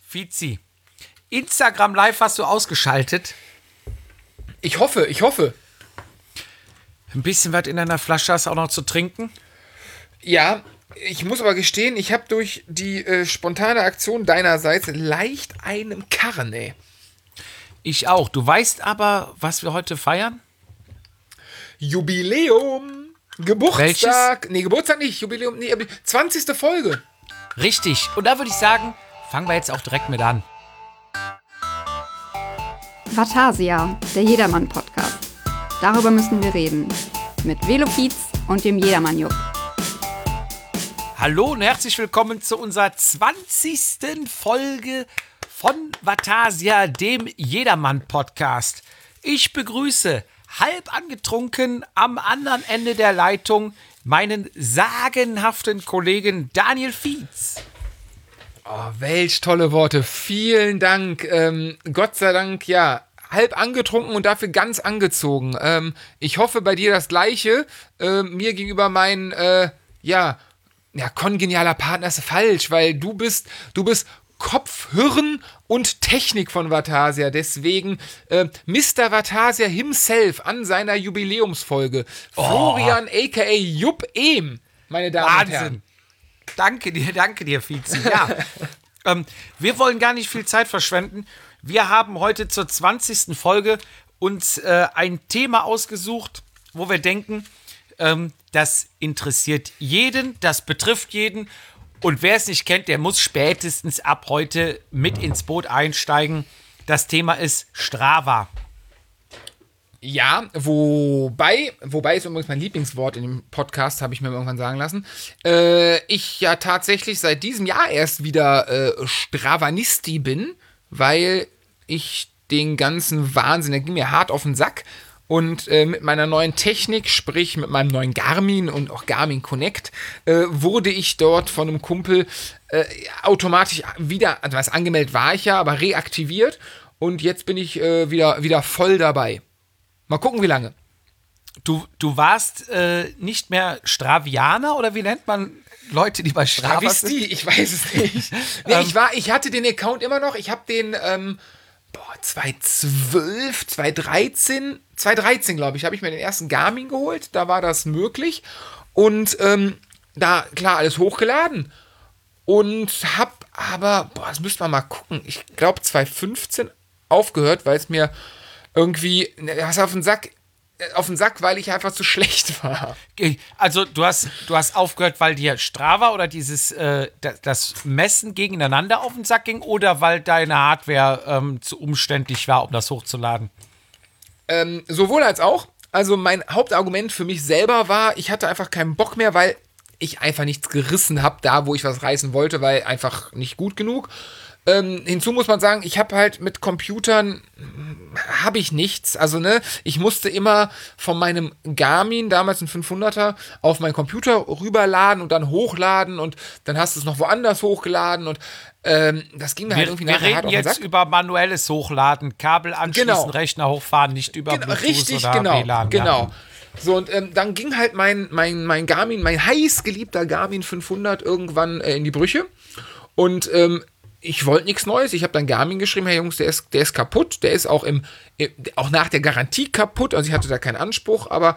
Fizi, Instagram Live hast du ausgeschaltet. Ich hoffe. Ein bisschen was in deiner Flasche hast du auch noch zu trinken? Ja, ich muss aber gestehen, ich habe durch die spontane Aktion deinerseits leicht einen Karren, ey. Ich auch. Du weißt aber, was wir heute feiern? Jubiläum. Geburtstag. Welches? Nee, Geburtstag nicht. Jubiläum. Nee, 20. Folge. Richtig. Und da würde ich sagen, fangen wir jetzt auch direkt mit an. Vatasia, der Jedermann-Podcast. Darüber müssen wir reden. Mit Velofiz und dem Jedermann-Jupp. Hallo und herzlich willkommen zu unserer 20. Folge von Vatasia, dem Jedermann-Podcast. Ich begrüße halb angetrunken am anderen Ende der Leitung meinen sagenhaften Kollegen Daniel Fietz. Oh, welch tolle Worte. Vielen Dank. Gott sei Dank, ja, halb angetrunken und dafür ganz angezogen. Ich hoffe bei dir das Gleiche. Mir gegenüber mein, kongenialer Partner ist falsch, weil du bist Kopf, Hirn und Technik von Vatasia. Deswegen Mr. Vatasia himself an seiner Jubiläumsfolge. Florian a.k.a. Jupp Ehm, meine Damen und Herren. Danke dir, Fietz. Ja, wir wollen gar nicht viel Zeit verschwenden. Wir haben heute zur 20. Folge uns ein Thema ausgesucht, wo wir denken, das interessiert jeden, das betrifft jeden. Und wer es nicht kennt, der muss spätestens ab heute mit ins Boot einsteigen. Das Thema ist Strava. Ja, wobei ist übrigens mein Lieblingswort in dem Podcast, habe ich mir irgendwann sagen lassen. Ich ja tatsächlich seit diesem Jahr erst wieder Stravanisti bin, weil ich den ganzen Wahnsinn, der ging mir hart auf den Sack. Und mit meiner neuen Technik, sprich mit meinem neuen Garmin und auch Garmin Connect, wurde ich dort von einem Kumpel automatisch wieder, also was angemeldet war ich ja, aber reaktiviert. Und jetzt bin ich wieder voll dabei. Mal gucken, wie lange. Du warst nicht mehr Stravianer oder wie nennt man Leute, die bei Strava sind? Ich weiß es nicht. Nee, ich hatte den Account immer noch. Ich habe den 2012, 2013, glaube ich, habe ich mir den ersten Garmin geholt. Da war das möglich. Und da, klar, alles hochgeladen. Und habe aber, das müsste man mal gucken, ich glaube 2015 aufgehört, weil es mir irgendwie, was auf den Sack, weil ich einfach zu schlecht war. Also du hast aufgehört, weil dir Strava oder das Messen gegeneinander auf den Sack ging oder weil deine Hardware zu umständlich war, um das hochzuladen? Sowohl als auch. Also mein Hauptargument für mich selber war, ich hatte einfach keinen Bock mehr, weil ich einfach nichts gerissen habe, da wo ich was reißen wollte, weil einfach nicht gut genug. Hinzu muss man sagen, ich habe halt mit Computern, habe ich nichts. Also, ich musste immer von meinem Garmin, damals ein 500er, auf meinen Computer rüberladen und dann hochladen und dann hast du es noch woanders hochgeladen und das ging mir halt irgendwie nachher hart auf den Sack. Wir reden jetzt über manuelles Hochladen, Kabel anschließen, genau. Rechner hochfahren, nicht über Bluetooth richtig, oder WLAN. Genau. Ja. So, und dann ging halt mein Garmin, mein heiß geliebter Garmin 500 irgendwann in die Brüche und ich wollte nichts Neues. Ich habe dann Garmin geschrieben, hey Jungs, der ist kaputt. Der ist auch nach der Garantie kaputt. Also ich hatte da keinen Anspruch, aber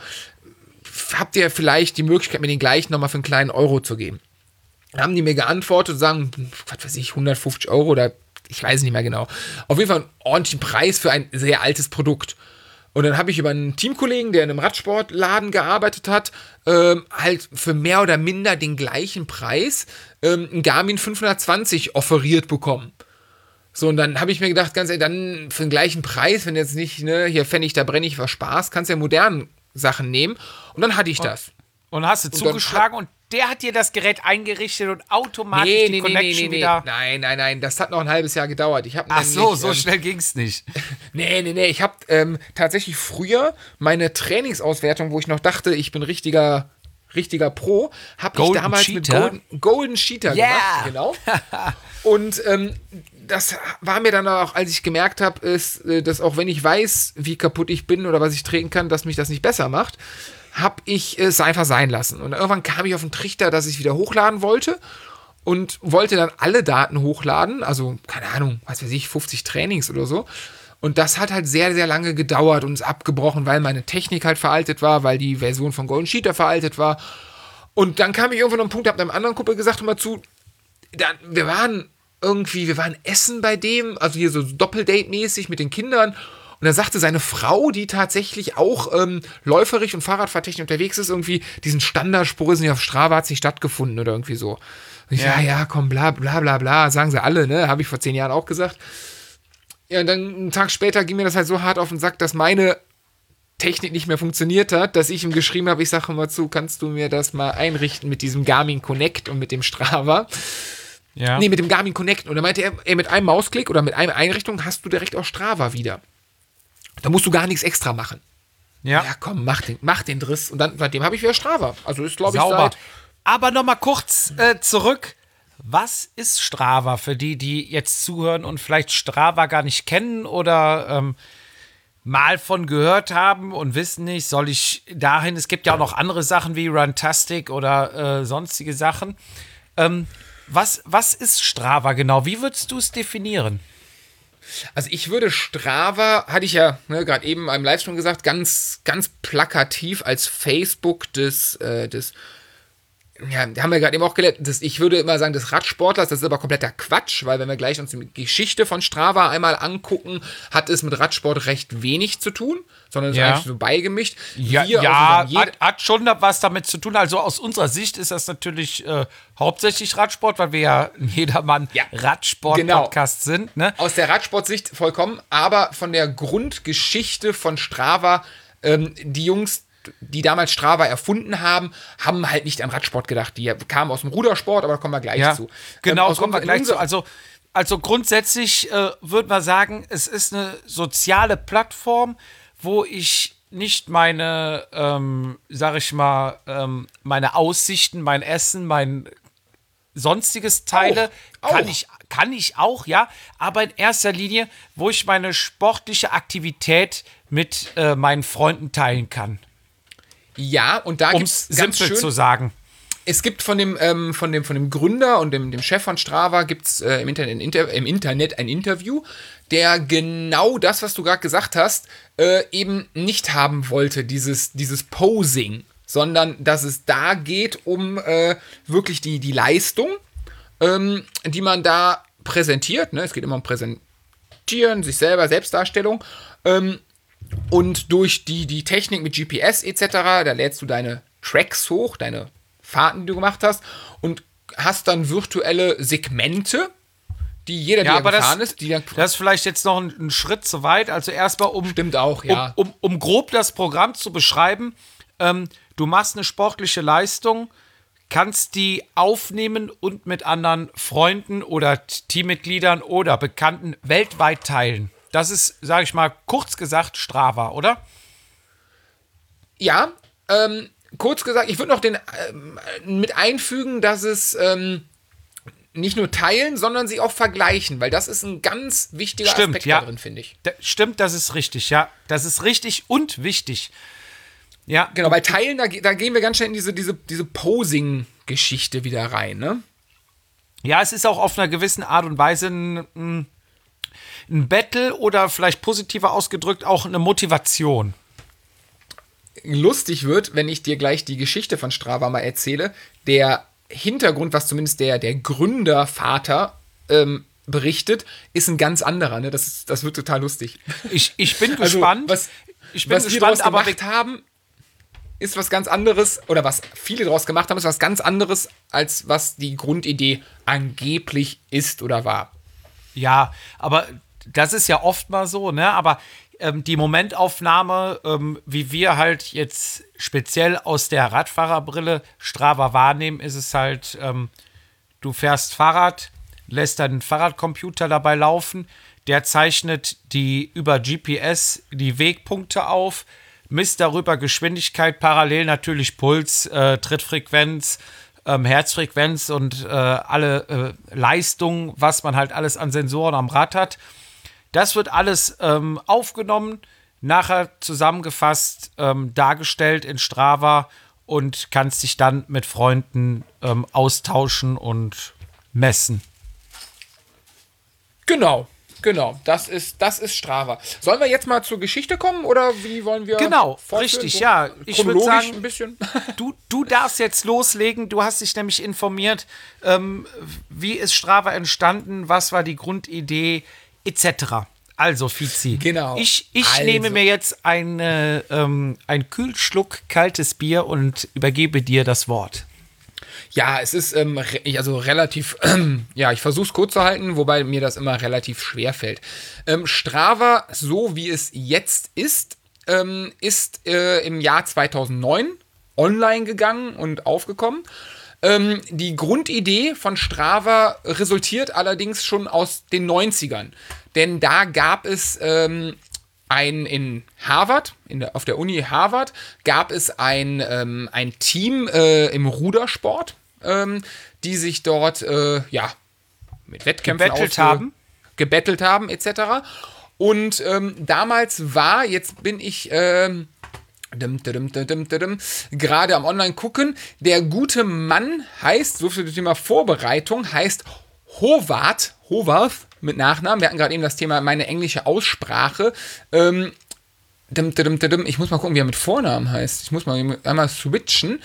habt ihr vielleicht die Möglichkeit, mir den gleichen nochmal für einen kleinen Euro zu geben? Dann haben die mir geantwortet und sagen, was weiß ich, 150 Euro oder ich weiß nicht mehr genau. Auf jeden Fall einen ordentlichen Preis für ein sehr altes Produkt. Und dann habe ich über einen Teamkollegen, der in einem Radsportladen gearbeitet hat, halt für mehr oder minder den gleichen Preis einen Garmin 520 offeriert bekommen. So, und dann habe ich mir gedacht, ganz ehrlich, dann für den gleichen Preis, wenn jetzt nicht, hier Pfennig, da brenne ich was Spaß, kannst du ja modernen Sachen nehmen. Und dann hatte ich das. Und hast du zugeschlagen und der hat dir das Gerät eingerichtet und automatisch die Connection wieder... Nein, das hat noch ein halbes Jahr gedauert. So schnell ging's nicht. Nee, ich habe tatsächlich früher meine Trainingsauswertung, wo ich noch dachte, ich bin richtiger Pro, habe ich damals Cheater? mit Golden Cheater gemacht. Genau. Und das war mir dann auch, als ich gemerkt habe, ist, dass auch wenn ich weiß, wie kaputt ich bin oder was ich treten kann, dass mich das nicht besser macht, habe ich es einfach sein lassen. Und irgendwann kam ich auf den Trichter, dass ich wieder hochladen wollte. und wollte dann alle Daten hochladen, also keine Ahnung, was weiß ich, 50 Trainings oder so. Und das hat halt sehr, sehr lange gedauert und ist abgebrochen, weil meine Technik halt veraltet war, weil die Version von Golden Cheetah veraltet war. Und dann kam ich irgendwann an einen Punkt, habe einem anderen Kumpel gesagt, hör mal zu, wir waren essen bei dem, also hier so Doppeldate-mäßig mit den Kindern. Und da sagte seine Frau, die tatsächlich auch läuferisch und fahrradfahrtechnisch unterwegs ist, irgendwie diesen Standardspur ist nicht auf Strava, hat es nicht stattgefunden oder irgendwie so. Und ich ja, komm, bla bla bla bla, sagen sie alle, ne? Habe ich vor 10 Jahren auch gesagt. Ja, und dann einen Tag später ging mir das halt so hart auf den Sack, dass meine Technik nicht mehr funktioniert hat, dass ich ihm geschrieben habe, ich sage mal zu, kannst du mir das mal einrichten mit diesem Garmin Connect und mit dem Strava? Ja. Nee, mit dem Garmin Connect. Und da meinte er, mit einem Mausklick oder mit einer Einrichtung hast du direkt auch Strava wieder. Da musst du gar nichts extra machen. Ja, Ja, komm, mach den Driss. Und dann, seitdem habe ich wieder Strava. Also ist, glaube ich, sauber. seit... Aber nochmal kurz zurück. Was ist Strava für die, die jetzt zuhören und vielleicht Strava gar nicht kennen oder mal von gehört haben und wissen nicht, soll ich dahin? Es gibt ja auch noch andere Sachen wie Runtastic oder sonstige Sachen. Was ist Strava genau? Wie würdest du es definieren? Also ich würde Strava, hatte ich ja gerade eben im Livestream gesagt, ganz, ganz plakativ als Facebook des ja, haben wir gerade eben auch gelernt, ich würde immer sagen, des Radsportlers, das ist aber kompletter Quatsch, weil wenn wir gleich uns die Geschichte von Strava einmal angucken, hat es mit Radsport recht wenig zu tun, sondern es ist eigentlich so beigemischt. Hat schon was damit zu tun. Also aus unserer Sicht ist das natürlich hauptsächlich Radsport, weil wir ja jedermann Radsport-Podcast sind. Ne? Aus der Radsportsicht vollkommen, aber von der Grundgeschichte von Strava, die Jungs, die damals Strava erfunden haben, haben halt nicht an Radsport gedacht. Die kamen aus dem Rudersport, aber da kommen wir gleich zu. Genau, kommen wir gleich zu. Also grundsätzlich würde man sagen, es ist eine soziale Plattform, wo ich nicht meine, meine Aussichten, mein Essen, mein sonstiges teile. Kann ich auch, ja. Aber in erster Linie, wo ich meine sportliche Aktivität mit meinen Freunden teilen kann. Ja, und da gibt es ganz simpel zu sagen. Es gibt von dem Gründer und dem Chef von Strava gibt's im Internet ein Interview, der genau das, was du gerade gesagt hast, eben nicht haben wollte, dieses Posing, sondern dass es da geht um wirklich die Leistung, die man da präsentiert. Ne? Es geht immer um Präsentieren, sich selber, Selbstdarstellung. Und durch die Technik mit GPS etc., da lädst du deine Tracks hoch, deine Fahrten, die du gemacht hast, und hast dann virtuelle Segmente, die jeder, der gefahren ist, die dann... Das ist vielleicht jetzt noch ein Schritt zu weit. Also erstmal, Stimmt auch, ja. Um grob das Programm zu beschreiben, du machst eine sportliche Leistung, kannst die aufnehmen und mit anderen Freunden oder Teammitgliedern oder Bekannten weltweit teilen. Das ist, sage ich mal, kurz gesagt Strava, oder? Ja, kurz gesagt, ich würde noch mit einfügen, dass es nicht nur teilen, sondern sie auch vergleichen, weil das ist ein ganz wichtiger Aspekt darin, finde ich. Stimmt, das ist richtig, ja. Das ist richtig und wichtig. Ja. Genau, bei Teilen, da gehen wir ganz schnell in diese Posing-Geschichte wieder rein, ne? Ja, es ist auch auf einer gewissen Art und Weise ein Battle oder vielleicht positiver ausgedrückt auch eine Motivation. Lustig wird, wenn ich dir gleich die Geschichte von Strava mal erzähle, der Hintergrund, was zumindest der Gründervater berichtet, ist ein ganz anderer. Ne? Das wird total lustig. Ich bin gespannt. Was wir daraus gemacht haben, ist was ganz anderes, oder was viele daraus gemacht haben, ist was ganz anderes, als was die Grundidee angeblich ist oder war. Ja, aber das ist ja oft mal so, ne? Aber die Momentaufnahme, wie wir halt jetzt speziell aus der Radfahrerbrille Strava wahrnehmen, ist es halt, du fährst Fahrrad, lässt deinen Fahrradcomputer dabei laufen, der zeichnet über GPS die Wegpunkte auf, misst darüber Geschwindigkeit, parallel natürlich Puls, Trittfrequenz, Herzfrequenz und alle Leistungen, was man halt alles an Sensoren am Rad hat. Das wird alles aufgenommen, nachher zusammengefasst, dargestellt in Strava und kannst dich dann mit Freunden austauschen und messen. Genau. Das ist Strava. Sollen wir jetzt mal zur Geschichte kommen oder wie wollen wir? Genau, fortführen? richtig, So ja. Ich würde sagen, ein bisschen. Du darfst jetzt loslegen. Du hast dich nämlich informiert, wie ist Strava entstanden, was war die Grundidee, etc. Also, Fizi, Genau. Ich nehme mir jetzt einen Kühlschluck kaltes Bier und übergebe dir das Wort. Ja, es ist relativ, ich versuche es kurz zu halten, wobei mir das immer relativ schwer fällt. Strava, so wie es jetzt ist im Jahr 2009 online gegangen und aufgekommen. Die Grundidee von Strava resultiert allerdings schon aus den 90ern. Denn da gab es in Harvard, auf der Uni Harvard, gab es ein Team im Rudersport, die sich dort mit Wettkämpfen gebettelt haben, etc. Und damals war, jetzt bin ich gerade am Online gucken, der gute Mann heißt, so viel zum Thema Vorbereitung, heißt Howarth mit Nachnamen. Wir hatten gerade eben das Thema meine englische Aussprache. Ich muss mal gucken, wie er mit Vornamen heißt. Ich muss mal einmal switchen.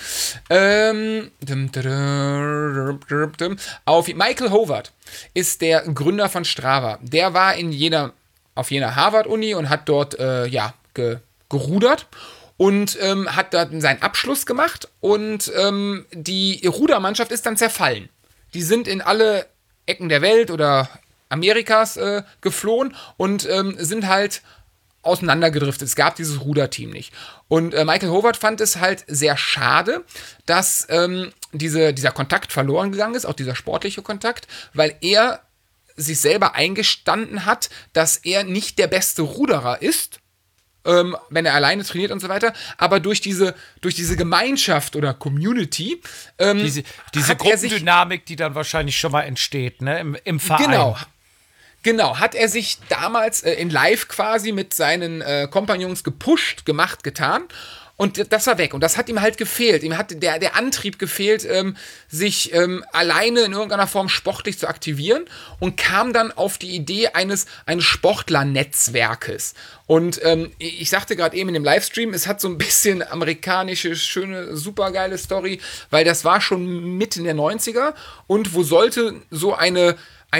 Auf Michael Howard ist der Gründer von Strava. Der war auf jener Harvard-Uni und hat dort gerudert und hat dann seinen Abschluss gemacht und die Rudermannschaft ist dann zerfallen. Die sind in alle Ecken der Welt oder Amerikas geflohen und sind halt auseinandergedriftet. Es gab dieses Ruderteam nicht. Und Michael Howard fand es halt sehr schade, dass dieser Kontakt verloren gegangen ist, auch dieser sportliche Kontakt, weil er sich selber eingestanden hat, dass er nicht der beste Ruderer ist, wenn er alleine trainiert und so weiter, aber durch diese Gemeinschaft oder Community diese Gruppendynamik, die dann wahrscheinlich schon mal entsteht, ne, im Verein. Genau, hat er sich damals in Live quasi mit seinen Kompagnons gepusht, gemacht, getan und das war weg und das hat ihm halt gefehlt. Ihm hat der Antrieb gefehlt, sich alleine in irgendeiner Form sportlich zu aktivieren und kam dann auf die Idee eines Sportlernetzwerkes. Und ich sagte gerade eben in dem Livestream, es hat so ein bisschen amerikanische, schöne, supergeile Story, weil das war schon Mitte der 90er und wo sollte so eine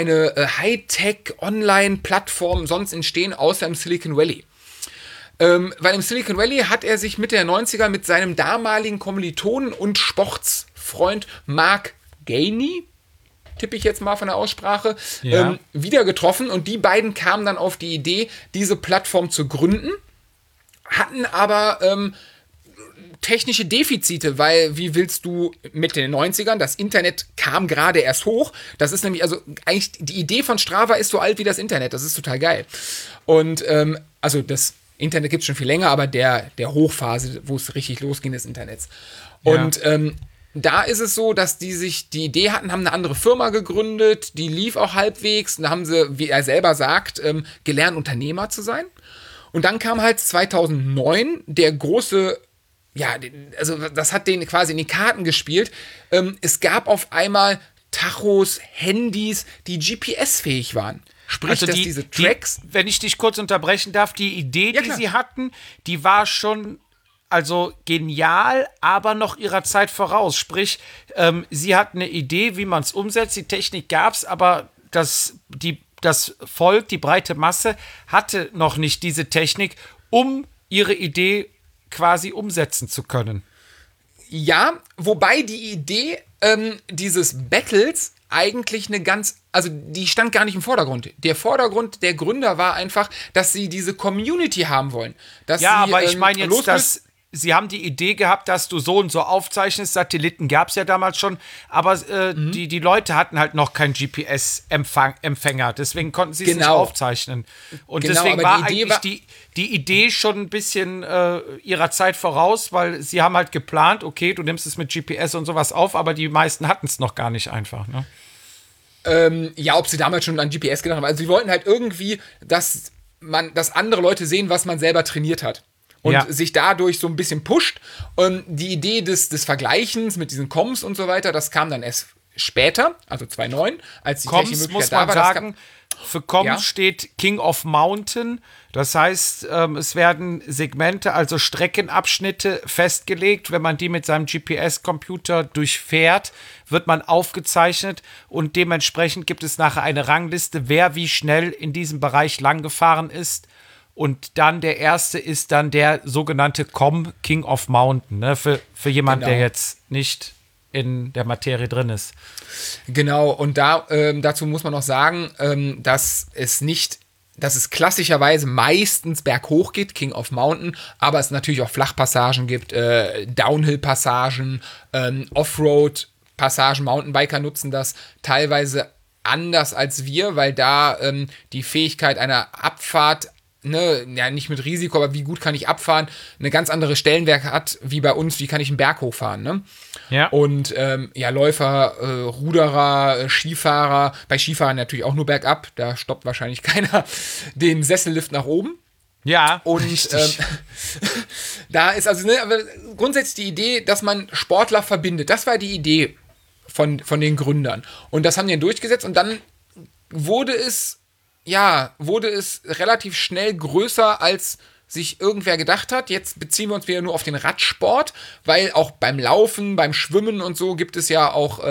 Hightech-Online-Plattform sonst entstehen, außer im Silicon Valley. Weil im Silicon Valley hat er sich Mitte der 90er mit seinem damaligen Kommilitonen und Sportsfreund Mark Gainey, tippe ich jetzt mal von der Aussprache, wieder getroffen und die beiden kamen dann auf die Idee, diese Plattform zu gründen, hatten aber technische Defizite, weil wie willst du mit den 90ern, das Internet kam gerade erst hoch, das ist nämlich, also eigentlich die Idee von Strava ist so alt wie das Internet, das ist total geil. Und also das Internet gibt es schon viel länger, aber der Hochphase, wo es richtig losging des Internets. Und da ist es so, dass die Idee hatten, haben eine andere Firma gegründet, die lief auch halbwegs, und da haben sie, wie er selber sagt, gelernt, Unternehmer zu sein. Und dann kam halt 2009 der große, also das hat denen quasi in die Karten gespielt. Es gab auf einmal Tachos, Handys, die GPS-fähig waren. Sprich, also dass diese Tracks... wenn ich dich kurz unterbrechen darf, die Idee, die sie hatten, die war schon also genial, aber noch ihrer Zeit voraus. Sprich, sie hatten eine Idee, wie man es umsetzt. Die Technik gab es, aber das Volk, die breite Masse, hatte noch nicht diese Technik, um ihre Idee quasi umsetzen zu können. Ja, wobei die Idee dieses Battles eigentlich also die stand gar nicht im Vordergrund. Der Vordergrund der Gründer war einfach, dass sie diese Community haben wollen. Aber ich meine jetzt, dass sie haben die Idee gehabt, dass du so und so aufzeichnest. Satelliten gab es ja damals schon, aber die Leute hatten halt noch keinen GPS-Empfänger, deswegen konnten sie es nicht aufzeichnen. Und deswegen war eigentlich die Idee schon ein bisschen ihrer Zeit voraus, weil sie haben halt geplant, okay, du nimmst es mit GPS und sowas auf, aber die meisten hatten es noch gar nicht einfach, ne? Ob sie damals schon an GPS gedacht haben. Also sie wollten halt irgendwie, dass andere Leute sehen, was man selber trainiert hat. Und sich dadurch so ein bisschen pusht. Und die Idee des Vergleichens mit diesen Comms und so weiter, das kam dann erst später, also 2009, als die Coms, technische muss Möglichkeit man da war. sagen, für Coms Ja. steht King of Mountain. Das heißt, es werden Segmente, also Streckenabschnitte festgelegt. Wenn man die mit seinem GPS-Computer durchfährt, wird man aufgezeichnet und dementsprechend gibt es nachher eine Rangliste, wer wie schnell in diesem Bereich lang gefahren ist. Und dann der erste ist dann der sogenannte King of Mountain, ne? Für jemanden, Genau. der jetzt nicht in der Materie drin ist. Genau, und dazu muss man noch sagen, dass es klassischerweise meistens berghoch geht, King of Mountain, aber es natürlich auch Flachpassagen gibt, Downhill-Passagen, Offroad-Passagen, Mountainbiker nutzen das teilweise anders als wir, weil da die Fähigkeit einer Abfahrt, ne, ja, nicht mit Risiko, aber wie gut kann ich abfahren, eine ganz andere Stellenwert hat, wie bei uns, wie kann ich einen Berg hochfahren, ne? Ja. Und Läufer, Ruderer, Skifahrer, bei Skifahrern natürlich auch nur bergab, da stoppt wahrscheinlich keiner den Sessellift nach oben. Ja, Und richtig. da ist also aber grundsätzlich die Idee, dass man Sportler verbindet. Das war die Idee von den Gründern. Und das haben die dann durchgesetzt und dann wurde es relativ schnell größer, als sich irgendwer gedacht hat. Jetzt beziehen wir uns wieder nur auf den Radsport, weil auch beim Laufen, beim Schwimmen und so gibt es ja auch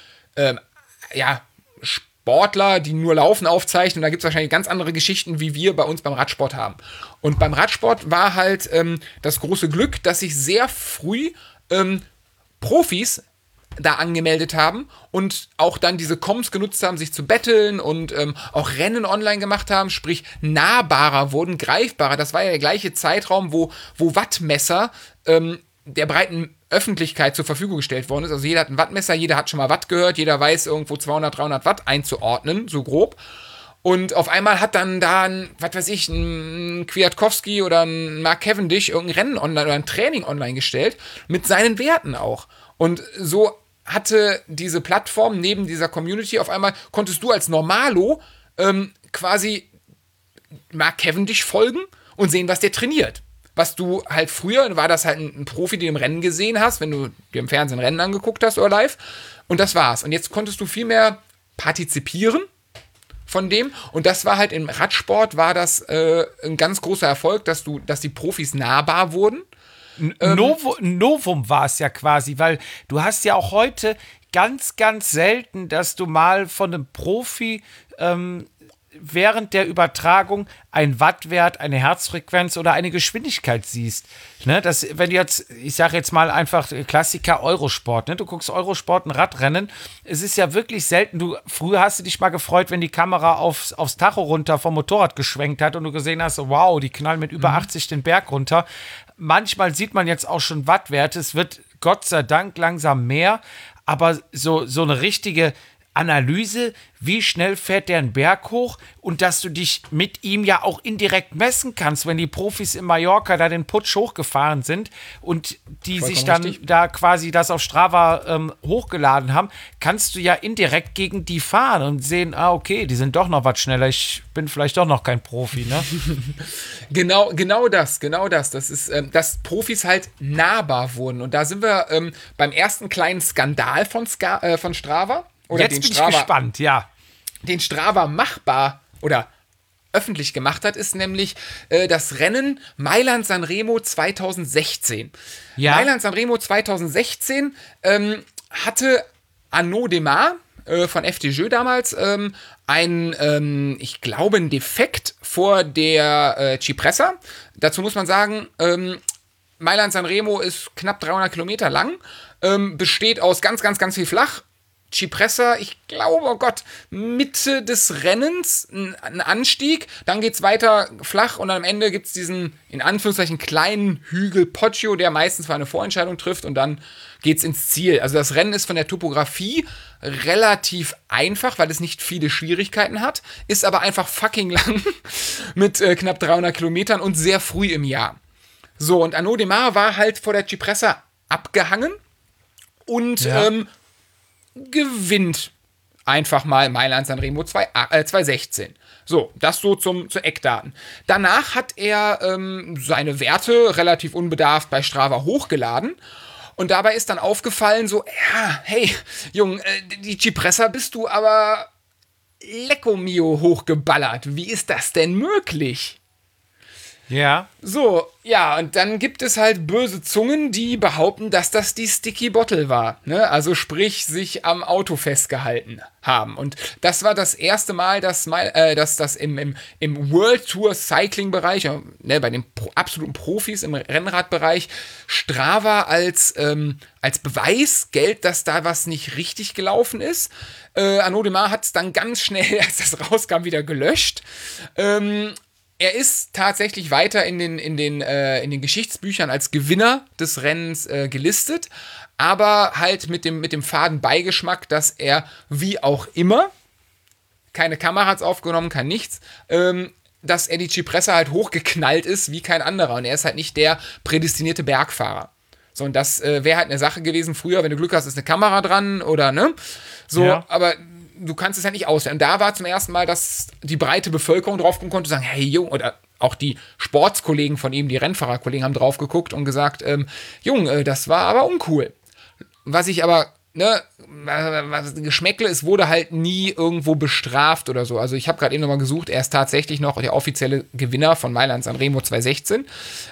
Sportler, die nur Laufen aufzeichnen. Und da gibt es wahrscheinlich ganz andere Geschichten, wie wir bei uns beim Radsport haben. Und beim Radsport war halt das große Glück, dass sich sehr früh Profis da angemeldet haben und auch dann diese Comms genutzt haben, sich zu betteln und auch Rennen online gemacht haben, sprich nahbarer wurden, greifbarer. Das war ja der gleiche Zeitraum, wo Wattmesser der breiten Öffentlichkeit zur Verfügung gestellt worden ist. Also jeder hat ein Wattmesser, jeder hat schon mal Watt gehört, jeder weiß irgendwo 200, 300 Watt einzuordnen, so grob. Und auf einmal hat dann da ein Kwiatkowski oder ein Mark Cavendish irgendein Rennen online oder ein Training online gestellt, mit seinen Werten auch. Und so hatte diese Plattform neben dieser Community auf einmal, konntest du als Normalo quasi Mark Cavendish folgen und sehen, was der trainiert. Was du halt früher, war das halt ein Profi, den du im Rennen gesehen hast, wenn du dir im Fernsehen Rennen angeguckt hast oder live. Und das war's. Und jetzt konntest du viel mehr partizipieren von dem. Und das war halt im Radsport, war das ein ganz großer Erfolg, dass die Profis nahbar wurden. Novum war es ja quasi, weil du hast ja auch heute ganz, ganz selten, dass du mal von einem Profi während der Übertragung ein Wattwert, eine Herzfrequenz oder eine Geschwindigkeit siehst. Ne, wenn du jetzt, ich sage jetzt mal einfach Klassiker Eurosport, ne, du guckst Eurosport, ein Radrennen, es ist ja wirklich selten, früher hast du dich mal gefreut, wenn die Kamera aufs Tacho runter vom Motorrad geschwenkt hat und du gesehen hast, wow, die knallen mit über 80 den Berg runter. Manchmal sieht man jetzt auch schon Wattwerte, es wird Gott sei Dank langsam mehr, aber so eine richtige Analyse, wie schnell fährt der einen Berg hoch und dass du dich mit ihm ja auch indirekt messen kannst, wenn die Profis in Mallorca da den Putsch hochgefahren sind und die Vollkommen sich dann richtig. da quasi das auf Strava hochgeladen haben, kannst du ja indirekt gegen die fahren und sehen, okay, die sind doch noch was schneller, ich bin vielleicht doch noch kein Profi, ne? Genau das. Das ist, dass Profis halt nahbar wurden. Und da sind wir beim ersten kleinen Skandal von Strava. Oder Jetzt bin ich gespannt, ja. Den Strava machbar oder öffentlich gemacht hat, ist nämlich das Rennen Mailand-Sanremo 2016. Ja. Mailand-Sanremo 2016 hatte Arnaud Démare von FDJ damals ich glaube, einen Defekt vor der Cipressa. Dazu muss man sagen, Mailand-Sanremo ist knapp 300 Kilometer lang, besteht aus ganz, ganz, ganz viel flach. Cipressa, ich glaube, oh Gott, Mitte des Rennens ein Anstieg, dann geht's weiter flach und am Ende gibt's diesen, in Anführungszeichen, kleinen Hügel Poggio, der meistens für eine Vorentscheidung trifft und dann geht's ins Ziel. Also das Rennen ist von der Topografie relativ einfach, weil es nicht viele Schwierigkeiten hat, ist aber einfach fucking lang mit knapp 300 Kilometern und sehr früh im Jahr. So, und Arnaud Démare war halt vor der Cipressa abgehangen und gewinnt einfach mal Mailand-Sanremo 2016. So, das so zu Eckdaten. Danach hat er seine Werte relativ unbedarft bei Strava hochgeladen Und dabei ist dann aufgefallen, so, ja, hey, Jung, die Cipressa bist du aber lecco mio hochgeballert. Wie ist das denn möglich? Ja. So, ja, und dann gibt es halt böse Zungen, die behaupten, dass das die Sticky Bottle war. Ne? Also sprich, sich am Auto festgehalten haben. Und das war das erste Mal, dass das im World Tour Cycling Bereich, ne, bei den absoluten Profis im Rennradbereich, Strava als Beweis gilt, dass da was nicht richtig gelaufen ist. Arnaud Démare hat es dann ganz schnell, als das rauskam, wieder gelöscht. Er ist tatsächlich weiter in den Geschichtsbüchern als Gewinner des Rennens gelistet, aber halt mit dem faden Beigeschmack, dass er, wie auch immer, keine Kamera hat's aufgenommen, kein nichts, dass er die Cipressa halt hochgeknallt ist wie kein anderer und er ist halt nicht der prädestinierte Bergfahrer. So, und das wäre halt eine Sache gewesen früher, wenn du Glück hast, ist eine Kamera dran oder ne? So, ja. Aber du kannst es ja nicht auswählen. Und da war zum ersten Mal, dass die breite Bevölkerung drauf gucken konnte und sagen, hey, Jung, oder auch die Sportskollegen von ihm, die Rennfahrerkollegen haben drauf geguckt und gesagt, Jung, das war aber uncool. Was ich aber, was Geschmäckle, es wurde halt nie irgendwo bestraft oder so. Also ich habe gerade eben nochmal gesucht, er ist tatsächlich noch der offizielle Gewinner von Mailand Sanremo 2016.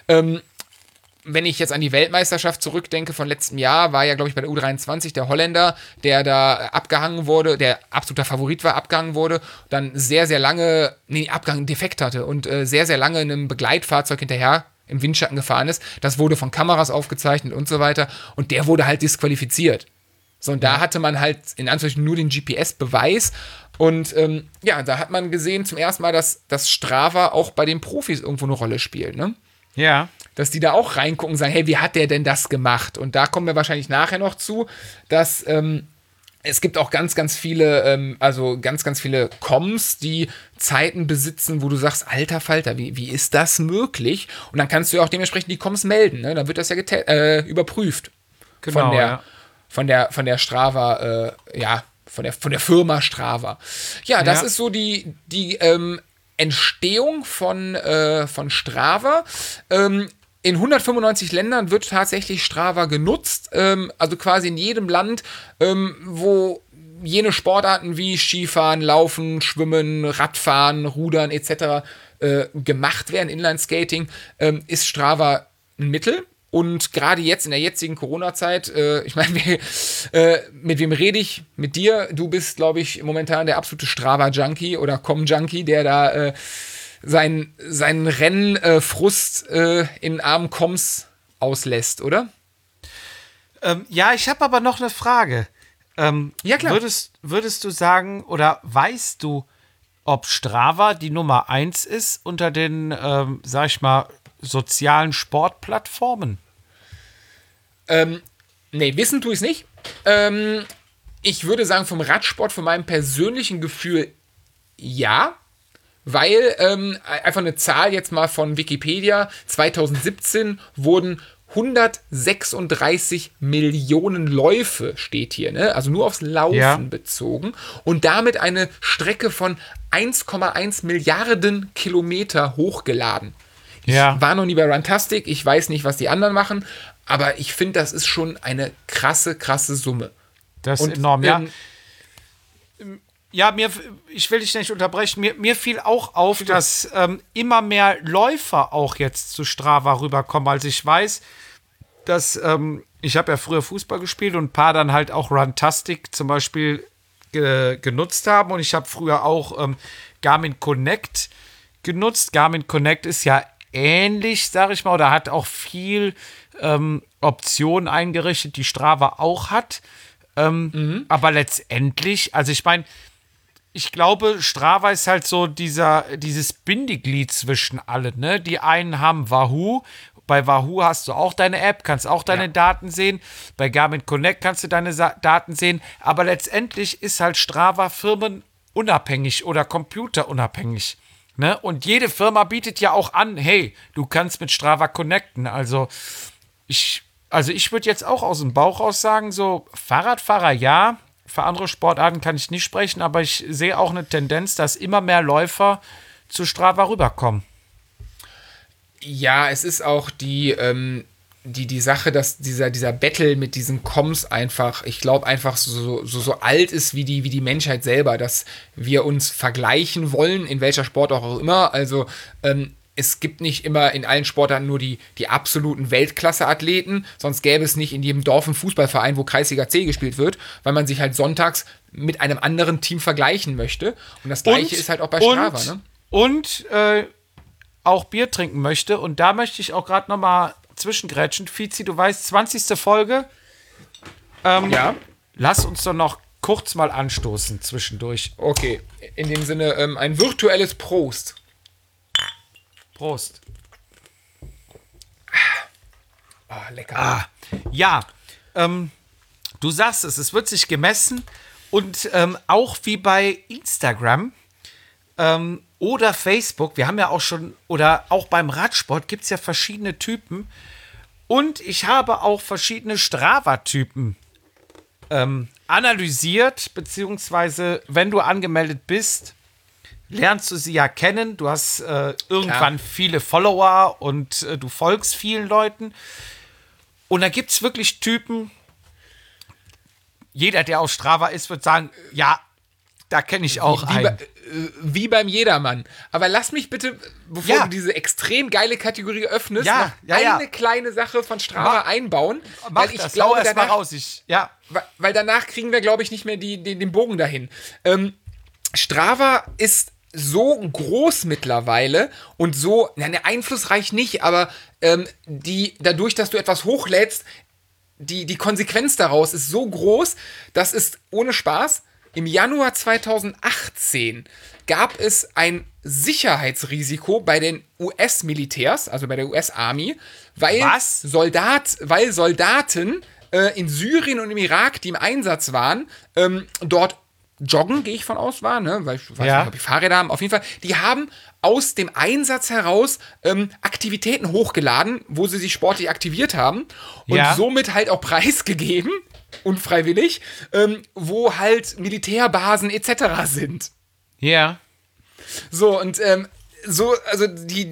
Wenn ich jetzt an die Weltmeisterschaft zurückdenke von letztem Jahr, war ja, glaube ich, bei der U23 der Holländer, der da abgehangen wurde, der absoluter Favorit war, abgehangen wurde, dann sehr, sehr lange, defekt hatte und sehr, sehr lange einem Begleitfahrzeug hinterher im Windschatten gefahren ist. Das wurde von Kameras aufgezeichnet und so weiter und der wurde halt disqualifiziert. So, und da hatte man halt in Anführungsstrichen nur den GPS-Beweis und da hat man gesehen zum ersten Mal, dass Strava auch bei den Profis irgendwo eine Rolle spielt, ne? Ja. Dass die da auch reingucken und sagen, hey, wie hat der denn das gemacht? Und da kommen wir wahrscheinlich nachher noch zu, dass es gibt auch ganz, ganz viele, ganz, ganz viele Comms, die Zeiten besitzen, wo du sagst, alter Falter, wie ist das möglich? Und dann kannst du ja auch dementsprechend die Comms melden, ne? Dann wird das ja überprüft. Genau, von der Strava, von der Firma Strava. Ja, das ist so die Entstehung von Strava. In 195 Ländern wird tatsächlich Strava genutzt, also quasi in jedem Land, wo jene Sportarten wie Skifahren, Laufen, Schwimmen, Radfahren, Rudern etc. Gemacht werden, Inlineskating, ist Strava ein Mittel. Und gerade jetzt in der jetzigen Corona-Zeit, ich meine, mit wem rede ich? Mit dir. Du bist, glaube ich, momentan der absolute Strava-Junkie oder Com-Junkie, der da seinen Rennfrust in armen Coms auslässt, oder? Ja, ich habe aber noch eine Frage. Ja, klar. Würdest du sagen, oder weißt du, ob Strava die Nummer 1 ist unter den, sag ich mal, sozialen Sportplattformen? Nee, wissen tue ich es nicht. Ich würde sagen, vom Radsport, von meinem persönlichen Gefühl, ja. Weil, einfach eine Zahl jetzt mal von Wikipedia, 2017 wurden 136 Millionen Läufe, steht hier, ne? Also nur aufs Laufen bezogen. Und damit eine Strecke von 1,1 Milliarden Kilometer hochgeladen. Ich war noch nie bei Runtastic, ich weiß nicht, was die anderen machen, aber ich finde, das ist schon eine krasse, krasse Summe. Das ist enorm, ja. Ja, ich will dich nicht unterbrechen, mir fiel auch auf, dass immer mehr Läufer auch jetzt zu Strava rüberkommen. Also ich weiß, dass ich habe ja früher Fußball gespielt und ein paar dann halt auch Runtastic zum Beispiel genutzt haben. Und ich habe früher auch Garmin Connect genutzt. Garmin Connect ist ja ähnlich, sage ich mal, oder hat auch viel Optionen eingerichtet, die Strava auch hat. Aber letztendlich, also ich meine, ich glaube, Strava ist halt so dieses Bindeglied zwischen allen, ne? Die einen haben Wahoo. Bei Wahoo hast du auch deine App, kannst auch deine Daten sehen. Bei Garmin Connect kannst du deine Daten sehen. Aber letztendlich ist halt Strava firmenunabhängig oder computerunabhängig. Ne? Und jede Firma bietet ja auch an, hey, du kannst mit Strava connecten. Also ich würde jetzt auch aus dem Bauch raus sagen, so Fahrradfahrer ja. Für andere Sportarten kann ich nicht sprechen, aber ich sehe auch eine Tendenz, dass immer mehr Läufer zu Strava rüberkommen. Ja, es ist auch die Sache, dass dieser Battle mit diesen Comms einfach, ich glaube, einfach so alt ist wie die Menschheit selber, dass wir uns vergleichen wollen, in welcher Sport auch immer. Also, es gibt nicht immer in allen Sportarten nur die absoluten Weltklasse-Athleten, sonst gäbe es nicht in jedem Dorf einen Fußballverein, wo Kreisliga C gespielt wird, weil man sich halt sonntags mit einem anderen Team vergleichen möchte. Und das Gleiche ist halt auch bei Strava, ne? Und auch Bier trinken möchte. Und da möchte ich auch gerade noch mal zwischengrätschen. Fizi, du weißt, 20. Folge. Ja. Lass uns doch noch kurz mal anstoßen zwischendurch. Okay, in dem Sinne ein virtuelles Prost. Prost. Lecker. Ja, du sagst es wird sich gemessen und auch wie bei Instagram oder Facebook, wir haben ja auch schon, oder auch beim Radsport gibt es ja verschiedene Typen und ich habe auch verschiedene Strava-Typen analysiert, beziehungsweise wenn du angemeldet bist, lernst du sie ja kennen. Du hast irgendwann viele Follower und du folgst vielen Leuten. Und da gibt es wirklich Typen, jeder, der auf Strava ist, wird sagen, ja, da kenne ich auch einen. Wie beim Jedermann. Aber lass mich bitte, bevor du diese extrem geile Kategorie öffnest, noch eine kleine Sache von Strava einbauen. Weil ich glaube, danach, mal raus. Weil danach kriegen wir, glaube ich, nicht mehr den Bogen dahin. Strava ist so groß mittlerweile und so, einflussreich nicht, aber dadurch, dass du etwas hochlädst, die Konsequenz daraus ist so groß, dass es ohne Spaß im Januar 2018 gab es ein Sicherheitsrisiko bei den US-Militärs, also bei der US-Army, weil Soldaten in Syrien und im Irak, die im Einsatz waren, dort joggen, gehe ich von aus, war, ne? Weil ich weiß nicht, ob die Fahrräder haben. Auf jeden Fall, die haben aus dem Einsatz heraus Aktivitäten hochgeladen, wo sie sich sportlich aktiviert haben und somit halt auch preisgegeben, unfreiwillig, wo halt Militärbasen etc. sind. Ja. So, und also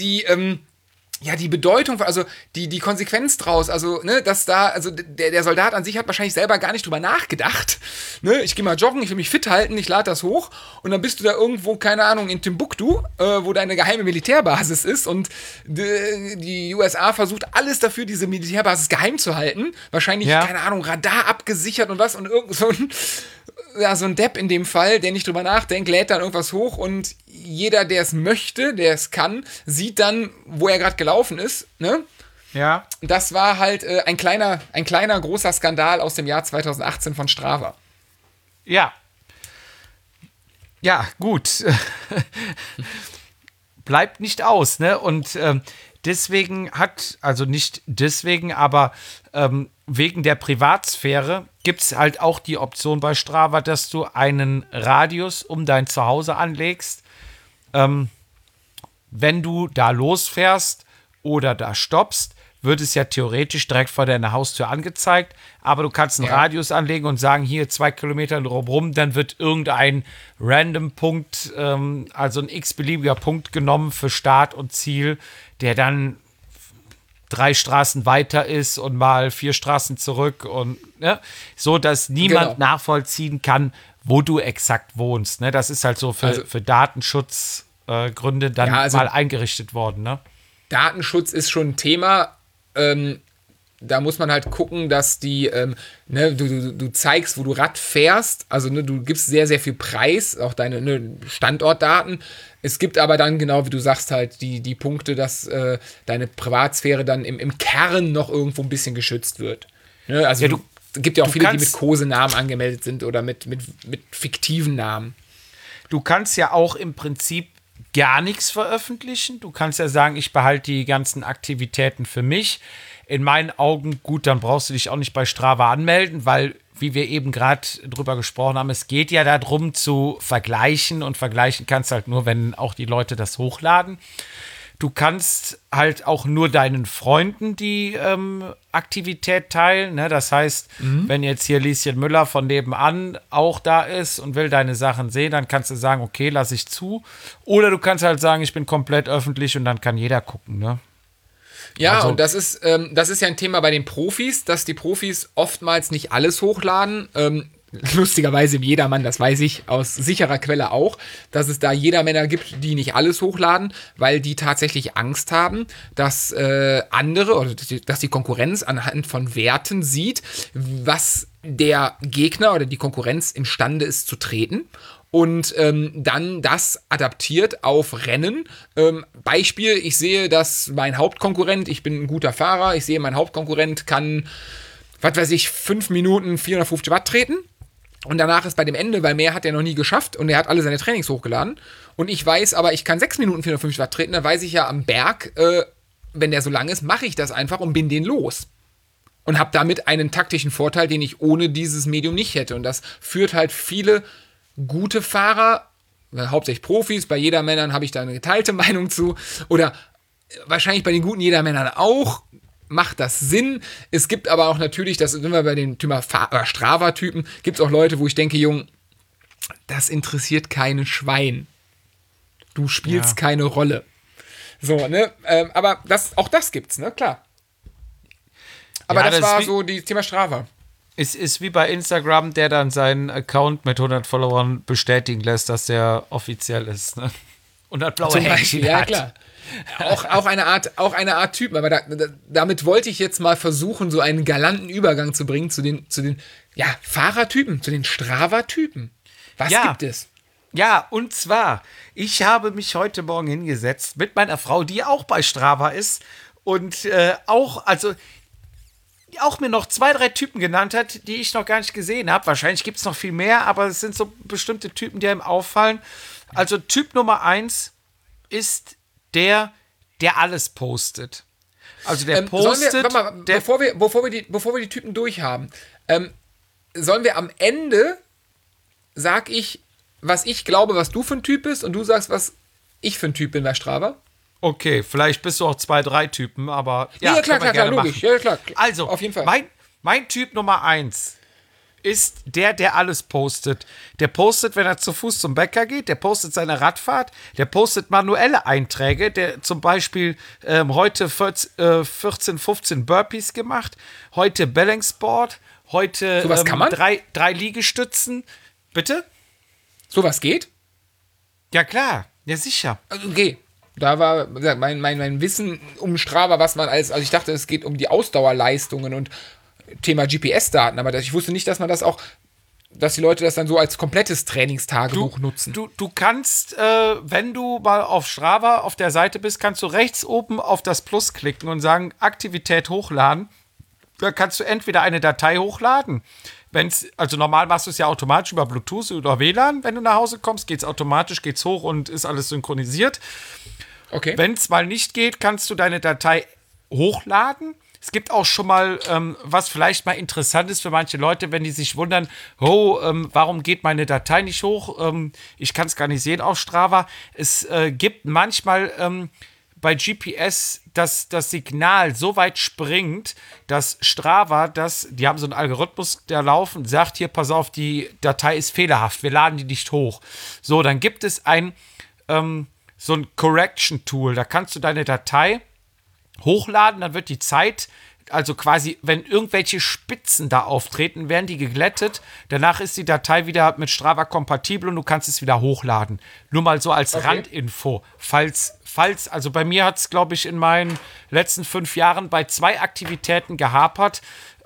die Bedeutung, also die Konsequenz draus, also, ne, dass da, also der Soldat an sich hat wahrscheinlich selber gar nicht drüber nachgedacht. Ne, ich gehe mal joggen, ich will mich fit halten, ich lade das hoch und dann bist du da irgendwo, keine Ahnung, in Timbuktu, wo deine geheime Militärbasis ist und die USA versucht alles dafür, diese Militärbasis geheim zu halten. Wahrscheinlich, keine Ahnung, Radar abgesichert und was und irgend so ein Depp in dem Fall, der nicht drüber nachdenkt, lädt dann irgendwas hoch und jeder, der es möchte, der es kann, sieht dann, wo er gerade gelaufen ist, ne? Ja. Das war halt ein kleiner, großer Skandal aus dem Jahr 2018 von Strava. Ja. Ja, gut. Bleibt nicht aus, ne? Und deswegen aber wegen der Privatsphäre gibt es halt auch die Option bei Strava, dass du einen Radius um dein Zuhause anlegst. Wenn du da losfährst oder da stoppst, wird es ja theoretisch direkt vor deiner Haustür angezeigt, aber du kannst einen Radius anlegen und sagen, hier 2 Kilometer rum, dann wird irgendein random Punkt, also ein x-beliebiger Punkt genommen für Start und Ziel, der dann 3 Straßen weiter ist und mal 4 Straßen zurück und ne, so, dass niemand nachvollziehen kann, wo du exakt wohnst. Ne? Das ist halt so für Datenschutzgründe dann mal eingerichtet worden. Ne? Datenschutz ist schon ein Thema. Da muss man halt gucken, dass du zeigst, wo du Rad fährst. Also du gibst sehr, sehr viel Preis, auch deine Standortdaten. Es gibt aber dann, genau wie du sagst, halt die Punkte, dass deine Privatsphäre dann im Kern noch irgendwo ein bisschen geschützt wird. Ne? Also es gibt ja auch viele, die mit Kosenamen angemeldet sind oder mit fiktiven Namen. Du kannst ja auch im Prinzip gar nichts veröffentlichen. Du kannst ja sagen, ich behalte die ganzen Aktivitäten für mich. In meinen Augen, gut, dann brauchst du dich auch nicht bei Strava anmelden, weil, wie wir eben gerade drüber gesprochen haben, es geht ja darum zu vergleichen und vergleichen kannst halt nur, wenn auch die Leute das hochladen. Du kannst halt auch nur deinen Freunden die Aktivität teilen. Ne? Das heißt, wenn jetzt hier Lieschen Müller von nebenan auch da ist und will deine Sachen sehen, dann kannst du sagen, okay, lass ich zu. Oder du kannst halt sagen, ich bin komplett öffentlich und dann kann jeder gucken. Ne? Ja, Also, und das ist ja ein Thema bei den Profis, dass die Profis oftmals nicht alles hochladen. Lustigerweise im Jedermann, das weiß ich aus sicherer Quelle auch, dass es da Jedermänner gibt, die nicht alles hochladen, weil die tatsächlich Angst haben, dass andere oder dass die Konkurrenz anhand von Werten sieht, was der Gegner oder die Konkurrenz imstande ist zu treten. Und dann das adaptiert auf Rennen. Beispiel, ich sehe, dass mein Hauptkonkurrent, ich bin ein guter Fahrer, ich sehe, mein Hauptkonkurrent kann, was weiß ich, 5 Minuten 450 Watt treten. Und danach ist bei dem Ende, weil mehr hat er noch nie geschafft und er hat alle seine Trainings hochgeladen. Und ich weiß aber, ich kann 6 Minuten 450 Watt treten, dann weiß ich ja am Berg, wenn der so lang ist, mache ich das einfach und bin den los. Und habe damit einen taktischen Vorteil, den ich ohne dieses Medium nicht hätte. Und das führt halt viele gute Fahrer, hauptsächlich Profis, bei Jedermännern habe ich da eine geteilte Meinung zu, oder wahrscheinlich bei den guten Jedermännern auch, macht das Sinn. Es gibt aber auch natürlich, das sind wir bei den Strava-Typen, gibt es auch Leute, wo ich denke, Jung, das interessiert keinen Schwein. Du spielst keine Rolle. So, ne? Aber auch das gibt's, ne? Klar. Aber das war so das Thema Strava. Es ist wie bei Instagram, der dann seinen Account mit 100 Followern bestätigen lässt, dass der offiziell ist. Ne? Und das blaue Häkchen ja, hat. Klar. Auch eine Art Typen, aber damit wollte ich jetzt mal versuchen, so einen galanten Übergang zu bringen zu den Fahrertypen, zu den Strava-Typen. Was gibt es? Ja, und zwar, ich habe mich heute Morgen hingesetzt mit meiner Frau, die auch bei Strava ist und auch mir noch 2, 3 Typen genannt hat, die ich noch gar nicht gesehen habe. Wahrscheinlich gibt es noch viel mehr, aber es sind so bestimmte Typen, die einem auffallen. Also Typ Nummer 1 ist der alles postet. Also der postet... Bevor wir die Typen durchhaben, sollen wir am Ende, sag ich, was ich glaube, was du für ein Typ bist, und du sagst, was ich für ein Typ bin bei Strava? Okay, vielleicht bist du auch 2, 3 Typen, aber ja klar, logisch. Ja, klar. Also, auf jeden Fall. Mein Typ Nummer 1 ist der alles postet. Der postet, wenn er zu Fuß zum Bäcker geht, der postet seine Radfahrt, der postet manuelle Einträge, der zum Beispiel heute 14, 15 Burpees gemacht, heute Balanceboard, heute sowas kann man? 3 Liegestützen. Bitte? Sowas geht? Ja klar, ja sicher. Okay. Da war mein Wissen um Strava, was man also ich dachte, es geht um die Ausdauerleistungen und Thema GPS-Daten, aber ich wusste nicht, dass man das auch, dass die Leute das dann so als komplettes Trainingstagebuch nutzen. Du kannst, wenn du mal auf Strava auf der Seite bist, kannst du rechts oben auf das Plus klicken und sagen, Aktivität hochladen. Da kannst du entweder eine Datei hochladen. Also normal machst du es ja automatisch über Bluetooth oder WLAN. Wenn du nach Hause kommst, geht's automatisch, geht's hoch und ist alles synchronisiert. Okay. Wenn es mal nicht geht, kannst du deine Datei hochladen. Es gibt auch schon mal, was vielleicht mal interessant ist für manche Leute, wenn die sich wundern, warum geht meine Datei nicht hoch? Ich kann es gar nicht sehen auf Strava. Es gibt manchmal bei GPS, dass das Signal so weit springt, dass Strava die haben so einen Algorithmus, der laufen, sagt hier, pass auf, die Datei ist fehlerhaft, wir laden die nicht hoch. So, dann gibt es so ein Correction-Tool, da kannst du deine Datei hochladen, dann wird die Zeit, also quasi, wenn irgendwelche Spitzen da auftreten, werden die geglättet. Danach ist die Datei wieder mit Strava kompatibel und du kannst es wieder hochladen. Nur mal so als Randinfo. Falls, also bei mir hat es, glaube ich, in meinen letzten 5 Jahren bei 2 Aktivitäten gehapert.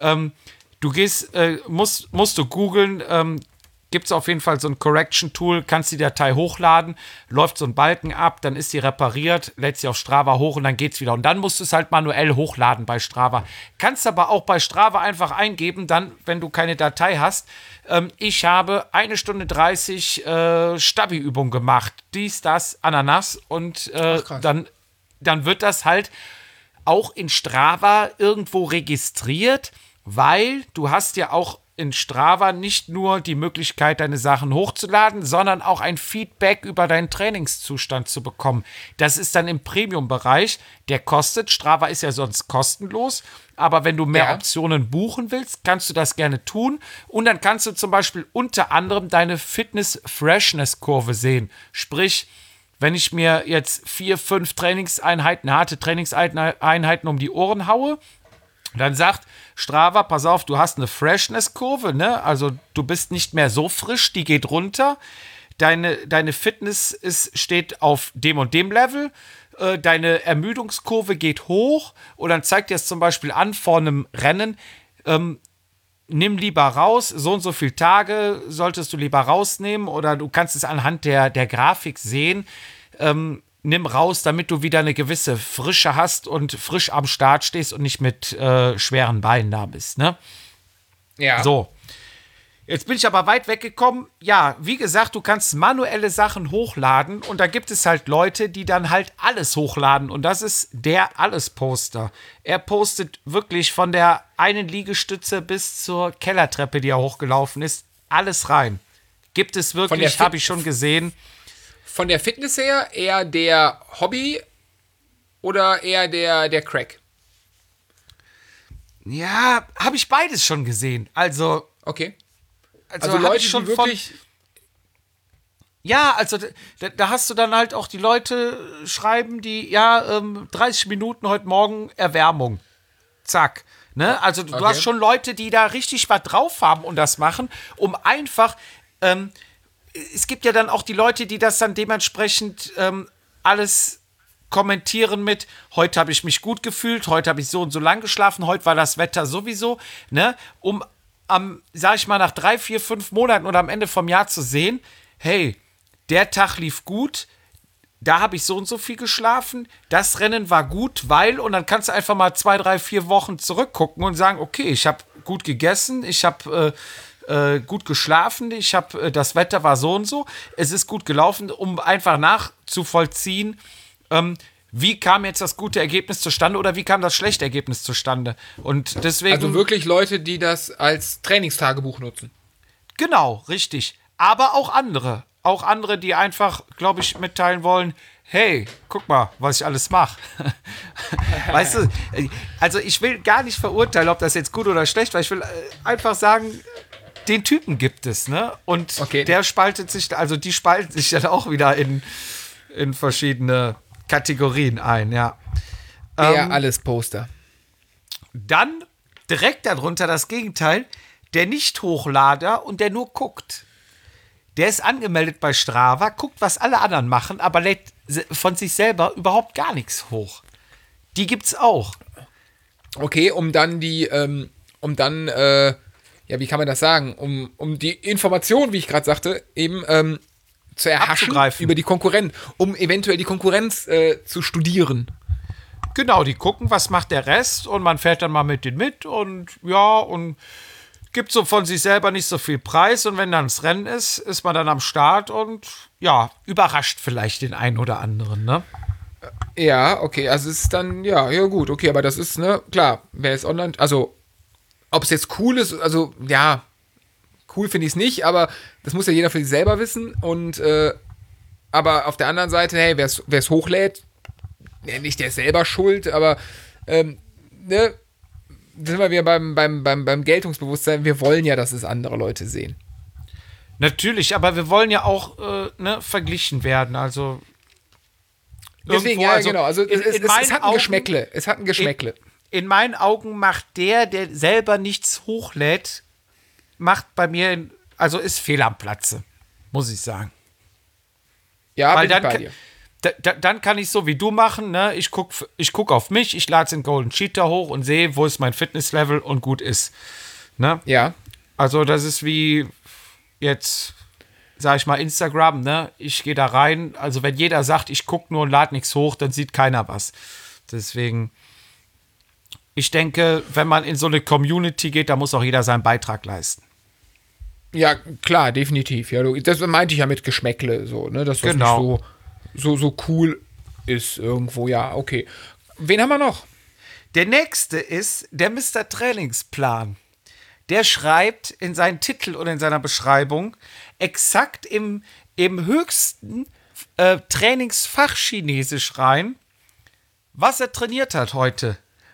Musst du googeln, gibt es auf jeden Fall so ein Correction-Tool, kannst die Datei hochladen, läuft so ein Balken ab, dann ist sie repariert, lädt sie auf Strava hoch und dann geht's wieder. Und dann musst du es halt manuell hochladen bei Strava. Kannst aber auch bei Strava einfach eingeben, dann, wenn du keine Datei hast, ich habe 1 Stunde 30 Stabi-Übung gemacht, dies, das, Ananas und dann wird das halt auch in Strava irgendwo registriert, weil du hast ja auch in Strava nicht nur die Möglichkeit, deine Sachen hochzuladen, sondern auch ein Feedback über deinen Trainingszustand zu bekommen. Das ist dann im Premium-Bereich. Der kostet. Strava ist ja sonst kostenlos. Aber wenn du mehr Optionen buchen willst, kannst du das gerne tun. Und dann kannst du zum Beispiel unter anderem deine Fitness-Freshness-Kurve sehen. Sprich, wenn ich mir jetzt 4, 5 Trainingseinheiten, harte Trainingseinheiten um die Ohren haue, dann sagt Strava, pass auf, du hast eine Freshness-Kurve, ne? Also du bist nicht mehr so frisch, die geht runter. Deine Fitness steht auf dem und dem Level. Deine Ermüdungskurve geht hoch. Und dann zeigt dir es zum Beispiel an vor einem Rennen, nimm lieber raus, so und so viele Tage solltest du lieber rausnehmen. Oder du kannst es anhand der Grafik sehen. Nimm raus, damit du wieder eine gewisse Frische hast und frisch am Start stehst und nicht mit schweren Beinen da bist, ne? Ja. So. Jetzt bin ich aber weit weggekommen. Ja, wie gesagt, du kannst manuelle Sachen hochladen und da gibt es halt Leute, die dann halt alles hochladen und das ist der Alles-Poster. Er postet wirklich von der einen Liegestütze bis zur Kellertreppe, die er hochgelaufen ist, alles rein. Gibt es wirklich, habe ich schon gesehen. Von der Fitness her eher der Hobby oder eher der Crack? Ja, habe ich beides schon gesehen. Also Okay. Also hab Leute, ich schon die wirklich... Ja, also da hast du dann halt auch die Leute schreiben, die, 30 Minuten heute Morgen Erwärmung. Zack. Ne? Also du hast schon Leute, die da richtig was drauf haben und das machen, um einfach, es gibt ja dann auch die Leute, die das dann dementsprechend alles kommentieren mit, heute habe ich mich gut gefühlt, heute habe ich so und so lang geschlafen, heute war das Wetter sowieso, ne? Um sag ich mal, nach 3, 4, 5 Monaten oder am Ende vom Jahr zu sehen, hey, der Tag lief gut, da habe ich so und so viel geschlafen, das Rennen war gut, weil, und dann kannst du einfach mal 2, 3, 4 Wochen zurückgucken und sagen, okay, ich habe gut gegessen, ich habe gut geschlafen, das Wetter war so und so, es ist gut gelaufen, um einfach nachzuvollziehen, wie kam jetzt das gute Ergebnis zustande oder wie kam das schlechte Ergebnis zustande? Und deswegen. Also wirklich Leute, die das als Trainingstagebuch nutzen. Genau, richtig. Aber auch andere. Auch andere, die einfach, glaube ich, mitteilen wollen, hey, guck mal, was ich alles mache. Weißt du, also ich will gar nicht verurteilen, ob das jetzt gut oder schlecht war. Ich will einfach sagen, den Typen gibt es, ne? Und der spaltet sich, also die spalten sich dann auch wieder in verschiedene Kategorien ein, ja. Alles Poster. Dann direkt darunter das Gegenteil, der Nicht-Hochlader und der nur guckt. Der ist angemeldet bei Strava, guckt, was alle anderen machen, aber lädt von sich selber überhaupt gar nichts hoch. Die gibt's auch. Okay, wie kann man das sagen? Um die Information, wie ich gerade sagte, eben zu erhaschen über die Konkurrenz, um eventuell die Konkurrenz zu studieren. Genau, die gucken, was macht der Rest und man fährt dann mal mit denen mit und gibt so von sich selber nicht so viel Preis und wenn dann das Rennen ist man dann am Start und überrascht vielleicht den einen oder anderen, ne? Ja, okay, also es ist dann, ja gut, okay, aber das ist, ne, klar, wer ist online, also ob es jetzt cool ist, also ja, cool finde ich es nicht, aber das muss ja jeder für sich selber wissen. Und aber auf der anderen Seite, hey, wer es hochlädt, nicht der ist selber schuld, aber ne, sind wir wieder beim Geltungsbewusstsein. Wir wollen ja, dass es andere Leute sehen. Natürlich, aber wir wollen ja auch verglichen werden. Also deswegen, genau. Also es hat ein Geschmäckle. Es hat ein Geschmäckle. In meinen Augen macht der selber nichts hochlädt, macht bei mir, also ist fehl am Platze, muss ich sagen. Ja, weil bin ich bei dir. Dann kann ich so wie du machen, ne? Ich guck auf mich, ich lade den Golden Cheetah hoch und sehe, wo ist mein Fitnesslevel und gut ist. Ne? Ja. Also das ist wie jetzt, sag ich mal, Instagram, ne? Ich gehe da rein, also wenn jeder sagt, ich guck nur und lade nichts hoch, dann sieht keiner was. Deswegen, ich denke, wenn man in so eine Community geht, da muss auch jeder seinen Beitrag leisten. Ja, klar, definitiv. Ja, das meinte ich ja mit Geschmäckle, so, ne? Dass das nicht so cool ist irgendwo. Ja, okay. Wen haben wir noch? Der nächste ist der Mr. Trainingsplan. Der schreibt in seinen Titel und in seiner Beschreibung exakt im höchsten Trainingsfach Chinesisch rein, was er trainiert hat heute.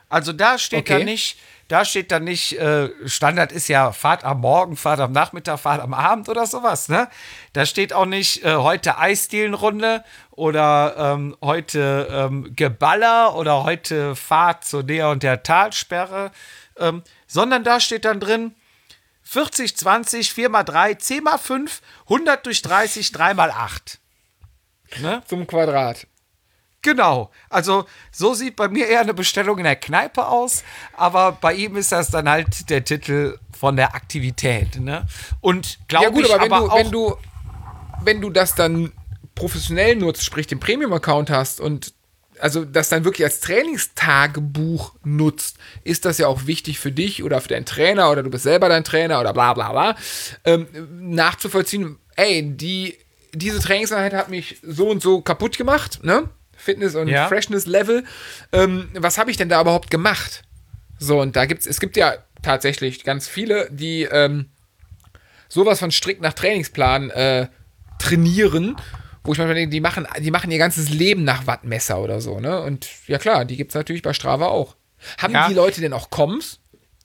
Also da steht dann nicht, Standard ist ja Fahrt am Morgen, Fahrt am Nachmittag, Fahrt am Abend oder sowas, ne? Da steht auch nicht heute Eisdielenrunde oder heute Geballer oder heute Fahrt zu der und der Talsperre, sondern da steht dann drin 40, 20, 4 mal 3, 10 mal 5, 100 durch 30, 3 mal 8. Ne? Zum Quadrat. Genau, also so sieht bei mir eher eine Bestellung in der Kneipe aus, aber bei ihm ist das dann halt der Titel von der Aktivität, ne? Und glaube ich aber auch, wenn du das dann professionell nutzt, sprich den Premium-Account hast und also das dann wirklich als Trainingstagebuch nutzt, ist das ja auch wichtig für dich oder für deinen Trainer oder du bist selber dein Trainer oder bla bla bla, nachzuvollziehen, ey, diese Trainingseinheit hat mich so und so kaputt gemacht, ne? Fitness- und Freshness-Level. Was habe ich denn da überhaupt gemacht? So, und es gibt ja tatsächlich ganz viele, die sowas von strikt nach Trainingsplan trainieren, wo ich manchmal denke, die machen ihr ganzes Leben nach Wattmesser oder so, ne? Und ja klar, die gibt es natürlich bei Strava auch. Haben die Leute denn auch Comms?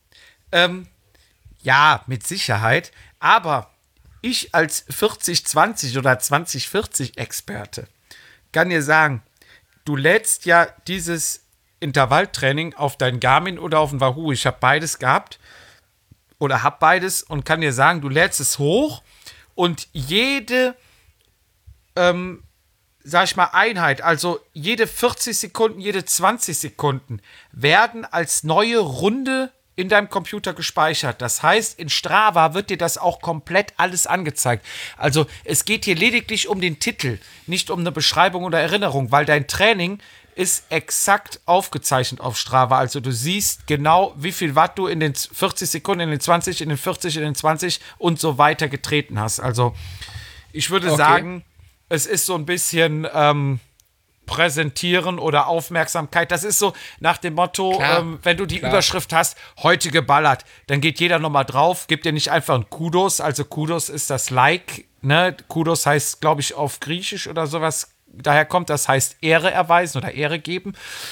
Ja, mit Sicherheit, aber ich als 40-20 oder 20-40-Experte kann dir sagen, du lädst ja dieses Intervalltraining auf dein Garmin oder auf den Wahoo. Ich habe beides gehabt oder habe beides und kann dir sagen, du lädst es hoch und jede, sag ich mal, Einheit, also jede 40 Sekunden, jede 20 Sekunden werden als neue Runde in deinem Computer gespeichert. Das heißt, in Strava wird dir das auch komplett alles angezeigt. Also es geht hier lediglich um den Titel, nicht um eine Beschreibung oder Erinnerung, weil dein Training ist exakt aufgezeichnet auf Strava. Also du siehst genau, wie viel Watt du in den 40 Sekunden, in den 20, in den 40, in den 20 und so weiter getreten hast. Also ich würde sagen, es ist so ein bisschen Präsentieren oder Aufmerksamkeit. Das ist so nach dem Motto, wenn du die Überschrift hast, heute geballert, dann geht jeder nochmal drauf, gibt dir nicht einfach ein Kudos. Also Kudos ist das Like, ne? Kudos heißt, glaube ich, auf Griechisch oder sowas. Daher kommt, das heißt Ehre erweisen oder Ehre geben.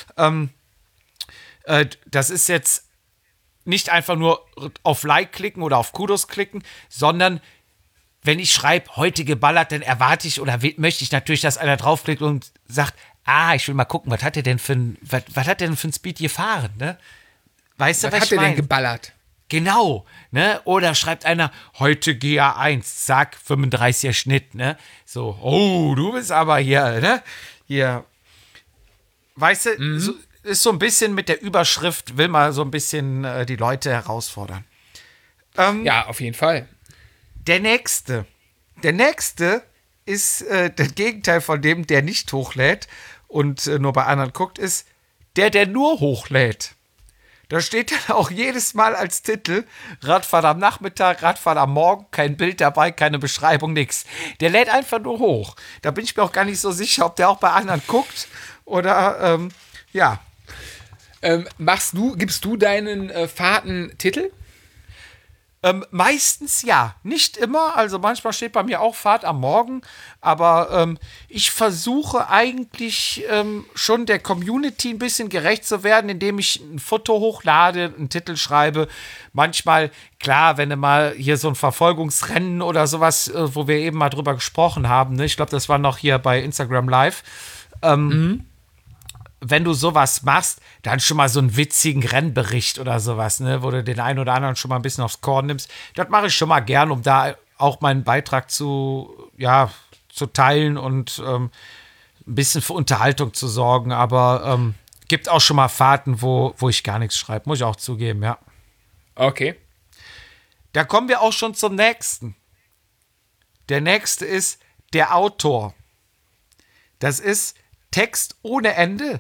Das ist jetzt nicht einfach nur auf Like klicken oder auf Kudos klicken, sondern wenn ich schreibe, heute geballert, dann erwarte ich oder möchte ich natürlich, dass einer draufklickt und sagt, ich will mal gucken, was hat der denn für ein Speed gefahren, ne? Weißt du, was ich meine? Was hat der denn geballert? Genau, ne? Oder schreibt einer, heute GA1, zack, 35er Schnitt, ne? So, du bist aber hier, ne? Hier, weißt du, so, ist so ein bisschen mit der Überschrift, will mal so ein bisschen die Leute herausfordern. Ja, auf jeden Fall. Der nächste ist das Gegenteil von dem, der nicht hochlädt und nur bei anderen guckt, ist der nur hochlädt. Da steht dann auch jedes Mal als Titel Radfahren am Nachmittag, Radfahren am Morgen, kein Bild dabei, keine Beschreibung, nix. Der lädt einfach nur hoch. Da bin ich mir auch gar nicht so sicher, ob der auch bei anderen guckt oder Gibst du deinen Fahrten Titel? Meistens ja, nicht immer, also manchmal steht bei mir auch Fahrt am Morgen, aber ich versuche eigentlich schon der Community ein bisschen gerecht zu werden, indem ich ein Foto hochlade, einen Titel schreibe. Manchmal, klar, wenn du mal hier so ein Verfolgungsrennen oder sowas, wo wir eben mal drüber gesprochen haben, ne? Ich glaube, das war noch hier bei Instagram Live, wenn du sowas machst, dann schon mal so einen witzigen Rennbericht oder sowas, ne, wo du den einen oder anderen schon mal ein bisschen aufs Korn nimmst. Das mache ich schon mal gern, um da auch meinen Beitrag zu teilen und ein bisschen für Unterhaltung zu sorgen. Aber gibt auch schon mal Fahrten, wo ich gar nichts schreibe, muss ich auch zugeben, ja. Okay. Da kommen wir auch schon zum nächsten. Der nächste ist der Autor. Das ist Text ohne Ende.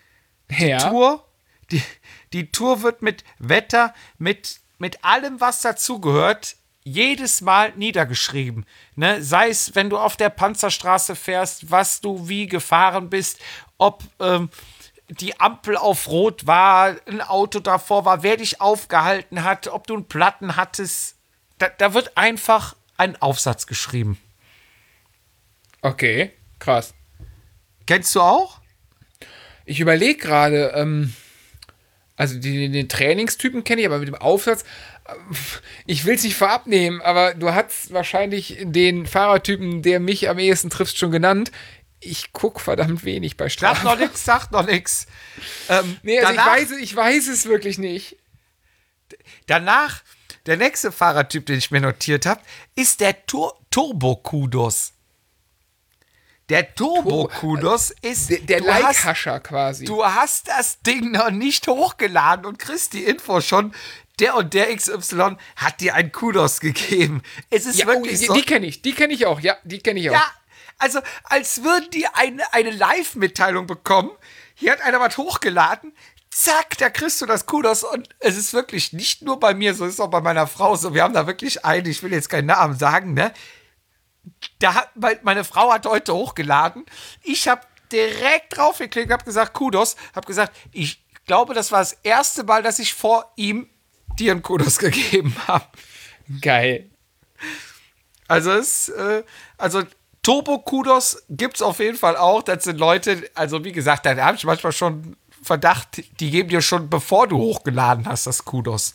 Die Tour wird mit Wetter, mit allem, was dazugehört, jedes Mal niedergeschrieben. Ne? Sei es, wenn du auf der Panzerstraße fährst, was du wie gefahren bist, ob die Ampel auf Rot war, ein Auto davor war, wer dich aufgehalten hat, ob du einen Platten hattest. Da wird einfach ein Aufsatz geschrieben. Okay, krass. Kennst du auch? Ich überlege gerade, Also den Trainingstypen kenne ich, aber mit dem Aufsatz, ich will es nicht vorab nehmen, aber du hast wahrscheinlich den Fahrertypen, der mich am ehesten trifft, schon genannt. Ich gucke verdammt wenig bei Strava. Sag noch nix. Nee, also ich weiß es wirklich nicht. Danach, der nächste Fahrertyp, den ich mir notiert habe, ist der Turbo-Kudos. Der Turbo-Kudos ist Der Like-Hascher quasi. Du hast das Ding noch nicht hochgeladen und kriegst die Info schon. Der und der XY hat dir einen Kudos gegeben. Es ist wirklich so. Die kenne ich auch. Ja, die kenne ich auch. Ja, also als würden die eine Live-Mitteilung bekommen. Hier hat einer was hochgeladen. Zack, da kriegst du das Kudos. Und es ist wirklich nicht nur bei mir so, es ist auch bei meiner Frau so. Wir haben da wirklich einen, ich will jetzt keinen Namen sagen, ne? Meine Frau hat heute hochgeladen. Ich habe direkt draufgeklickt, habe gesagt, Kudos. Habe gesagt, ich glaube, das war das erste Mal, dass ich vor ihm dir einen Kudos gegeben habe. Geil. Also Turbo-Kudos gibt es auf jeden Fall auch. Das sind Leute, also wie gesagt, da habe ich manchmal schon Verdacht, die geben dir schon, bevor du hochgeladen hast, das Kudos.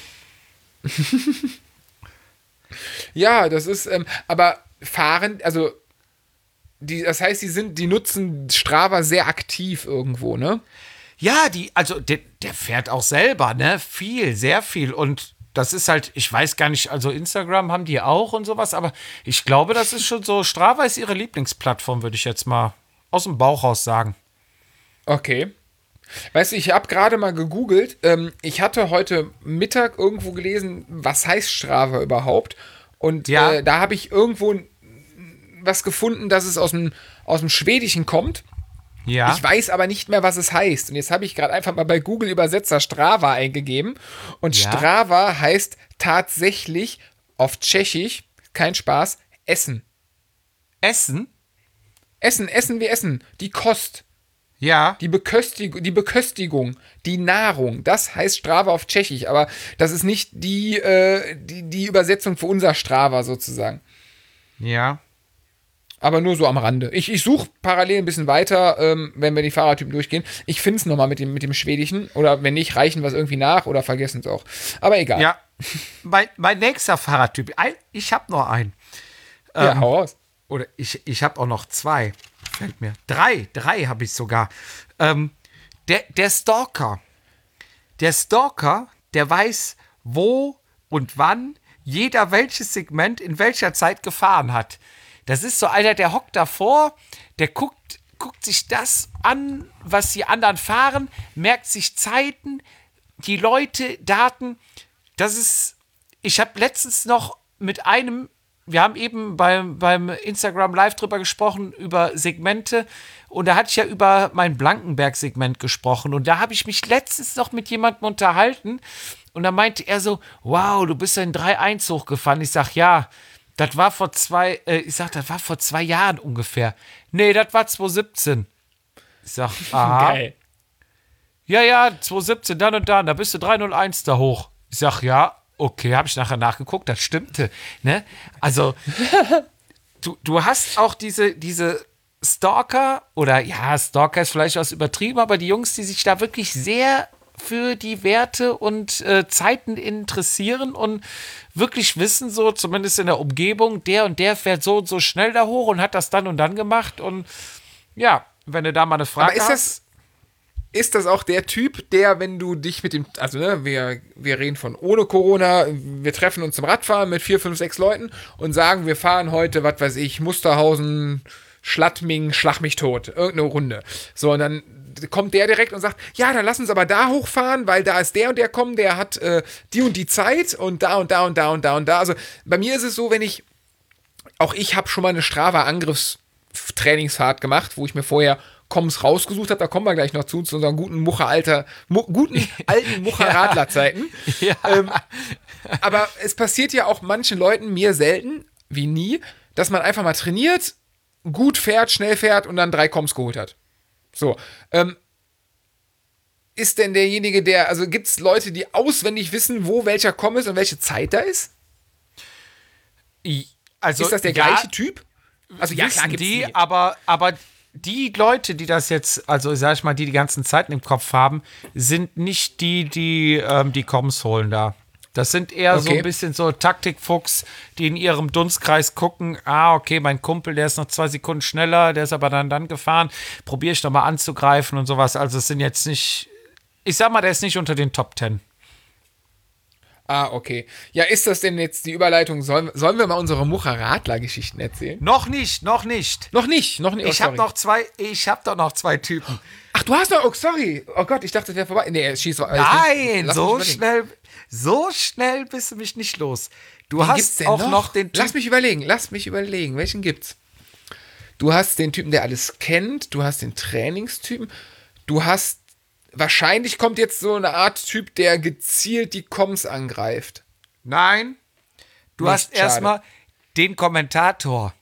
Ja, das ist, aber fahren, also das heißt, die nutzen Strava sehr aktiv irgendwo, ne? Ja, der fährt auch selber, ne? Viel, sehr viel. Und das ist halt, ich weiß gar nicht, also Instagram haben die auch und sowas, aber ich glaube, das ist schon so, Strava ist ihre Lieblingsplattform, würde ich jetzt mal aus dem Bauch raus sagen. Okay. Weißt du, ich habe gerade mal gegoogelt, ich hatte heute Mittag irgendwo gelesen, was heißt Strava überhaupt? Und da habe ich irgendwo was gefunden, dass es aus dem Schwedischen kommt. Ja. Ich weiß aber nicht mehr, was es heißt. Und jetzt habe ich gerade einfach mal bei Google Übersetzer Strava eingegeben. Und Strava heißt tatsächlich auf Tschechisch, kein Spaß, Essen. Essen? Essen wie Essen. Die Kost. Ja. Die Beköstigung, die Nahrung, das heißt Strava auf Tschechisch, aber das ist nicht die Übersetzung für unser Strava sozusagen. Ja. Aber nur so am Rande. Ich suche parallel ein bisschen weiter, wenn wir die Fahrertypen durchgehen. Ich finde es nochmal mit dem Schwedischen. Oder wenn nicht, reichen wir es irgendwie nach oder vergessen es auch. Aber egal. Ja. Mein nächster Fahrertyp. Ich habe noch einen. Ja, hau raus. Oder ich habe auch noch zwei. Fällt mir. Drei habe ich sogar. Der Stalker. Der Stalker, der weiß, wo und wann jeder welches Segment in welcher Zeit gefahren hat. Das ist so einer, der hockt davor, der guckt sich das an, was die anderen fahren, merkt sich Zeiten, die Leute, Daten. Ich habe letztens noch mit einem, wir haben eben beim Instagram Live drüber gesprochen, über Segmente. Und da hatte ich ja über mein Blankenberg-Segment gesprochen. Und da habe ich mich letztens noch mit jemandem unterhalten. Und da meinte er so, wow, du bist ja in 3.1 hochgefahren. Ich sag, ja, das war vor 2 Jahren ungefähr. Nee, das war 2017. Ich sag, aha. Geil. Ja, 2017, dann und dann, da bist du 301 da hoch. Ich sag, ja, okay, habe ich nachher nachgeguckt, das stimmte. Ne? Also, du hast auch diese Stalker, oder ja, Stalker ist vielleicht was übertrieben, aber die Jungs, die sich da wirklich sehr für die Werte und Zeiten interessieren und wirklich wissen, so zumindest in der Umgebung, der und der fährt so und so schnell da hoch und hat das dann und dann gemacht. Und ja, wenn du da mal eine Frage hast. Ist das auch der Typ, der, wenn du dich mit dem, also ne, wir reden von ohne Corona, wir treffen uns zum Radfahren mit 4, 5, 6 Leuten und sagen, wir fahren heute, was weiß ich, Musterhausen, Schlattming, Schlag mich tot, irgendeine Runde. So, und dann kommt der direkt und sagt, ja, dann lass uns aber da hochfahren, weil da ist der und der kommen, der hat die und die Zeit und da und da und da und da und da. Also bei mir ist es so, ich habe schon mal eine Strava-Angriffstrainingsfahrt gemacht, wo ich mir vorher Komm's rausgesucht habe, da kommen wir gleich noch zu unseren guten alten Mucher-Radler-Zeiten. Ja. Aber es passiert ja auch manchen Leuten, mir selten, wie nie, dass man einfach mal trainiert, gut fährt, schnell fährt und dann 3 Koms geholt hat. So, ist denn derjenige, also gibt es Leute, die auswendig wissen, wo welcher Komm ist und welche Zeit da ist? Also, ist das der gleiche Typ? Also ja, klar, gibt's die, aber die Leute, die das jetzt, also sag ich mal, die ganzen Zeiten im Kopf haben, sind nicht die die Comms holen da. Das sind eher so Okay. ein bisschen so Taktikfuchs, die in ihrem Dunstkreis gucken, okay, mein Kumpel, der ist noch 2 Sekunden schneller, der ist aber dann gefahren, probiere ich doch mal anzugreifen und sowas. Also es sind jetzt nicht, ich sag mal, der ist nicht unter den Top 10. Okay. Ja, ist das denn jetzt die Überleitung? Sollen wir mal unsere Mucha-Radler-Geschichten erzählen? Noch nicht. Noch nicht. Oh, Ich habe doch noch zwei Typen. Ach, du hast noch. Oh, sorry. Oh Gott, ich dachte, das wäre vorbei. Nee, schieß mal. Nein, Lass mich überlegen. so schnell bist du mich nicht los. Du Wen gibt's hast denn auch noch den Typ. Lass mich überlegen. Welchen gibt's? Du hast den Typen, der alles kennt. Du hast den Trainingstypen. Du hast. Wahrscheinlich kommt jetzt so eine Art Typ, der gezielt die Comms angreift. Nein, du Nicht, hast erstmal den Kommentator.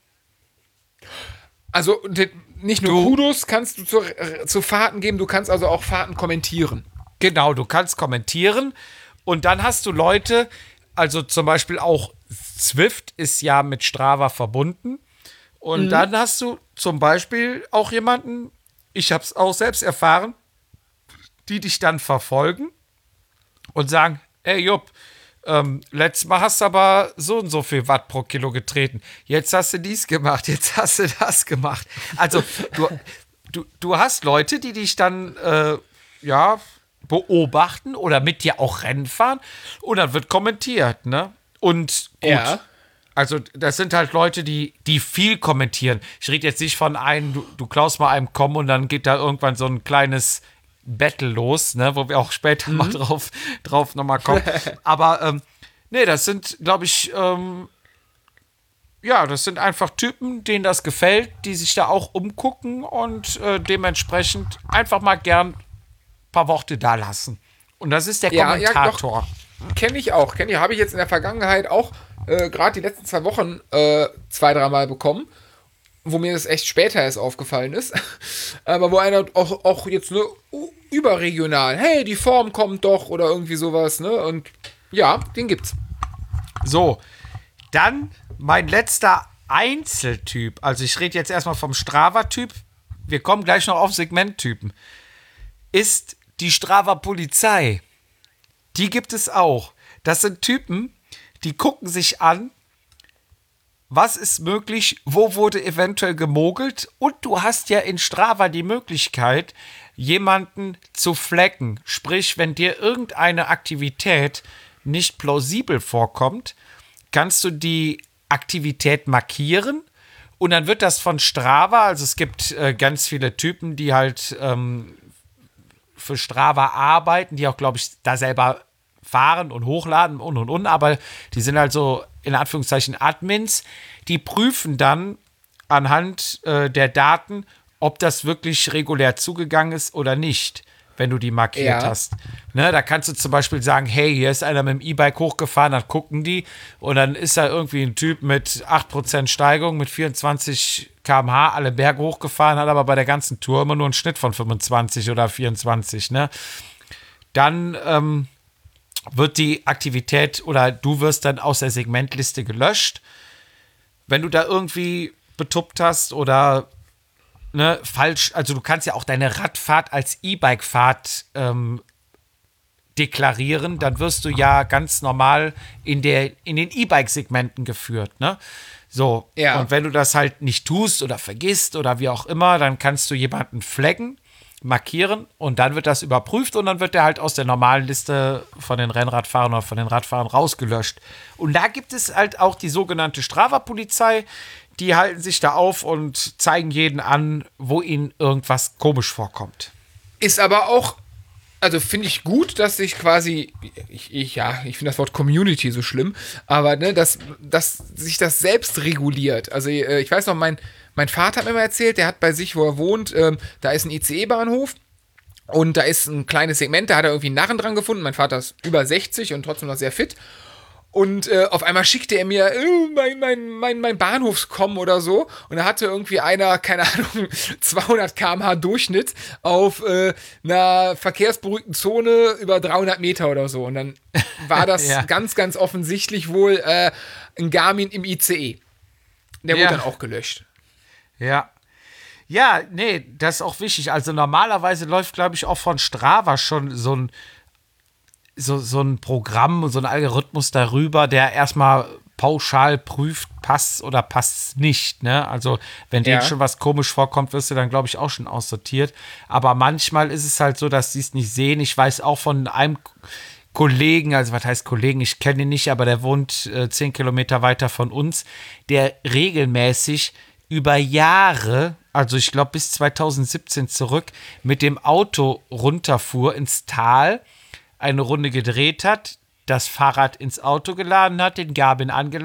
Also nicht nur Kudos kannst du zu Fahrten geben, du kannst also auch Fahrten kommentieren. Genau, du kannst kommentieren und dann hast du Leute, also zum Beispiel auch Zwift ist ja mit Strava verbunden und dann hast du zum Beispiel auch jemanden, ich habe es auch selbst erfahren, die dich dann verfolgen und sagen, ey Jupp, letztes Mal hast du aber so und so viel Watt pro Kilo getreten. Jetzt hast du dies gemacht, jetzt hast du das gemacht. Also du hast Leute, die dich dann beobachten oder mit dir auch Rennen fahren und dann wird kommentiert, ne? Und gut. Ja. Also das sind halt Leute, die viel kommentieren. Ich rede jetzt nicht von einem, du klaust mal einem Komm und dann geht da irgendwann so ein kleines Battle los, ne, wo wir auch später mal drauf nochmal kommen. Aber nee, das sind, glaube ich, das sind einfach Typen, denen das gefällt, die sich da auch umgucken und dementsprechend einfach mal gern ein paar Worte da lassen. Und das ist der Kommentator. Kenne ich auch. Habe ich jetzt in der Vergangenheit auch gerade die letzten 2 Wochen 2-3 Mal bekommen, wo mir das echt später erst aufgefallen ist. Aber wo einer auch jetzt überregional, hey, die Form kommt doch oder irgendwie sowas, ne? Und ja, den gibt's. So, dann mein letzter Einzeltyp. Also ich rede jetzt erstmal vom Strava-Typ. Wir kommen gleich noch auf Segmenttypen. Ist die Strava-Polizei. Die gibt es auch. Das sind Typen, die gucken sich an, was ist möglich, wo wurde eventuell gemogelt und du hast ja in Strava die Möglichkeit, jemanden zu flaggen. Sprich, wenn dir irgendeine Aktivität nicht plausibel vorkommt, kannst du die Aktivität markieren und dann wird das von Strava, also es gibt ganz viele Typen, die halt für Strava arbeiten, die auch, glaube ich, da selber fahren und hochladen und, aber die sind halt so in Anführungszeichen Admins, die prüfen dann anhand der Daten, ob das wirklich regulär zugegangen ist oder nicht, wenn du die markiert hast. Ne, da kannst du zum Beispiel sagen, hey, hier ist einer mit dem E-Bike hochgefahren, dann gucken die und dann ist da irgendwie ein Typ mit 8% Steigung, mit 24 km/h alle Berge hochgefahren, hat aber bei der ganzen Tour immer nur einen Schnitt von 25 oder 24, ne? Dann wird die Aktivität oder du wirst dann aus der Segmentliste gelöscht. Wenn du da irgendwie betuppt hast oder falsch, also du kannst ja auch deine Radfahrt als E-Bike-Fahrt deklarieren, dann wirst du ja ganz normal in den E-Bike-Segmenten geführt, ne? So, und wenn du das halt nicht tust oder vergisst oder wie auch immer, dann kannst du jemanden flaggen, markieren und dann wird das überprüft und dann wird der halt aus der normalen Liste von den Rennradfahrern oder von den Radfahrern rausgelöscht. Und da gibt es halt auch die sogenannte Strava-Polizei, die halten sich da auf und zeigen jeden an, wo ihnen irgendwas komisch vorkommt. Ist aber auch, also finde ich gut, dass sich quasi, ich finde das Wort Community so schlimm, aber ne, dass sich das selbst reguliert. Also ich weiß noch, mein Vater hat mir mal erzählt, der hat bei sich, wo er wohnt, da ist ein ICE-Bahnhof und da ist ein kleines Segment, da hat er irgendwie einen Narren dran gefunden. Mein Vater ist über 60 und trotzdem noch sehr fit. Und auf einmal schickte er mir mein Bahnhofskommen oder so. Und da hatte irgendwie einer, keine Ahnung, 200 km/h Durchschnitt auf einer verkehrsberuhigten Zone über 300 Meter oder so. Und dann war das ganz, ganz offensichtlich wohl ein Garmin im ICE. Der wurde dann auch gelöscht. Ja. Ja, nee, das ist auch wichtig. Also normalerweise läuft, glaube ich, auch von Strava schon so ein Programm, so ein Algorithmus darüber, der erstmal pauschal prüft, passt oder passt nicht. Ne? Also wenn denen schon was komisch vorkommt, wirst du dann, glaube ich, auch schon aussortiert. Aber manchmal ist es halt so, dass sie es nicht sehen. Ich weiß auch von einem Kollegen, also was heißt Kollegen, ich kenne ihn nicht, aber der wohnt 10 Kilometer weiter von uns, der regelmäßig über Jahre, also ich glaube bis 2017 zurück, mit dem Auto runterfuhr ins Tal, eine Runde gedreht hat, das Fahrrad ins Auto geladen hat, den Garmin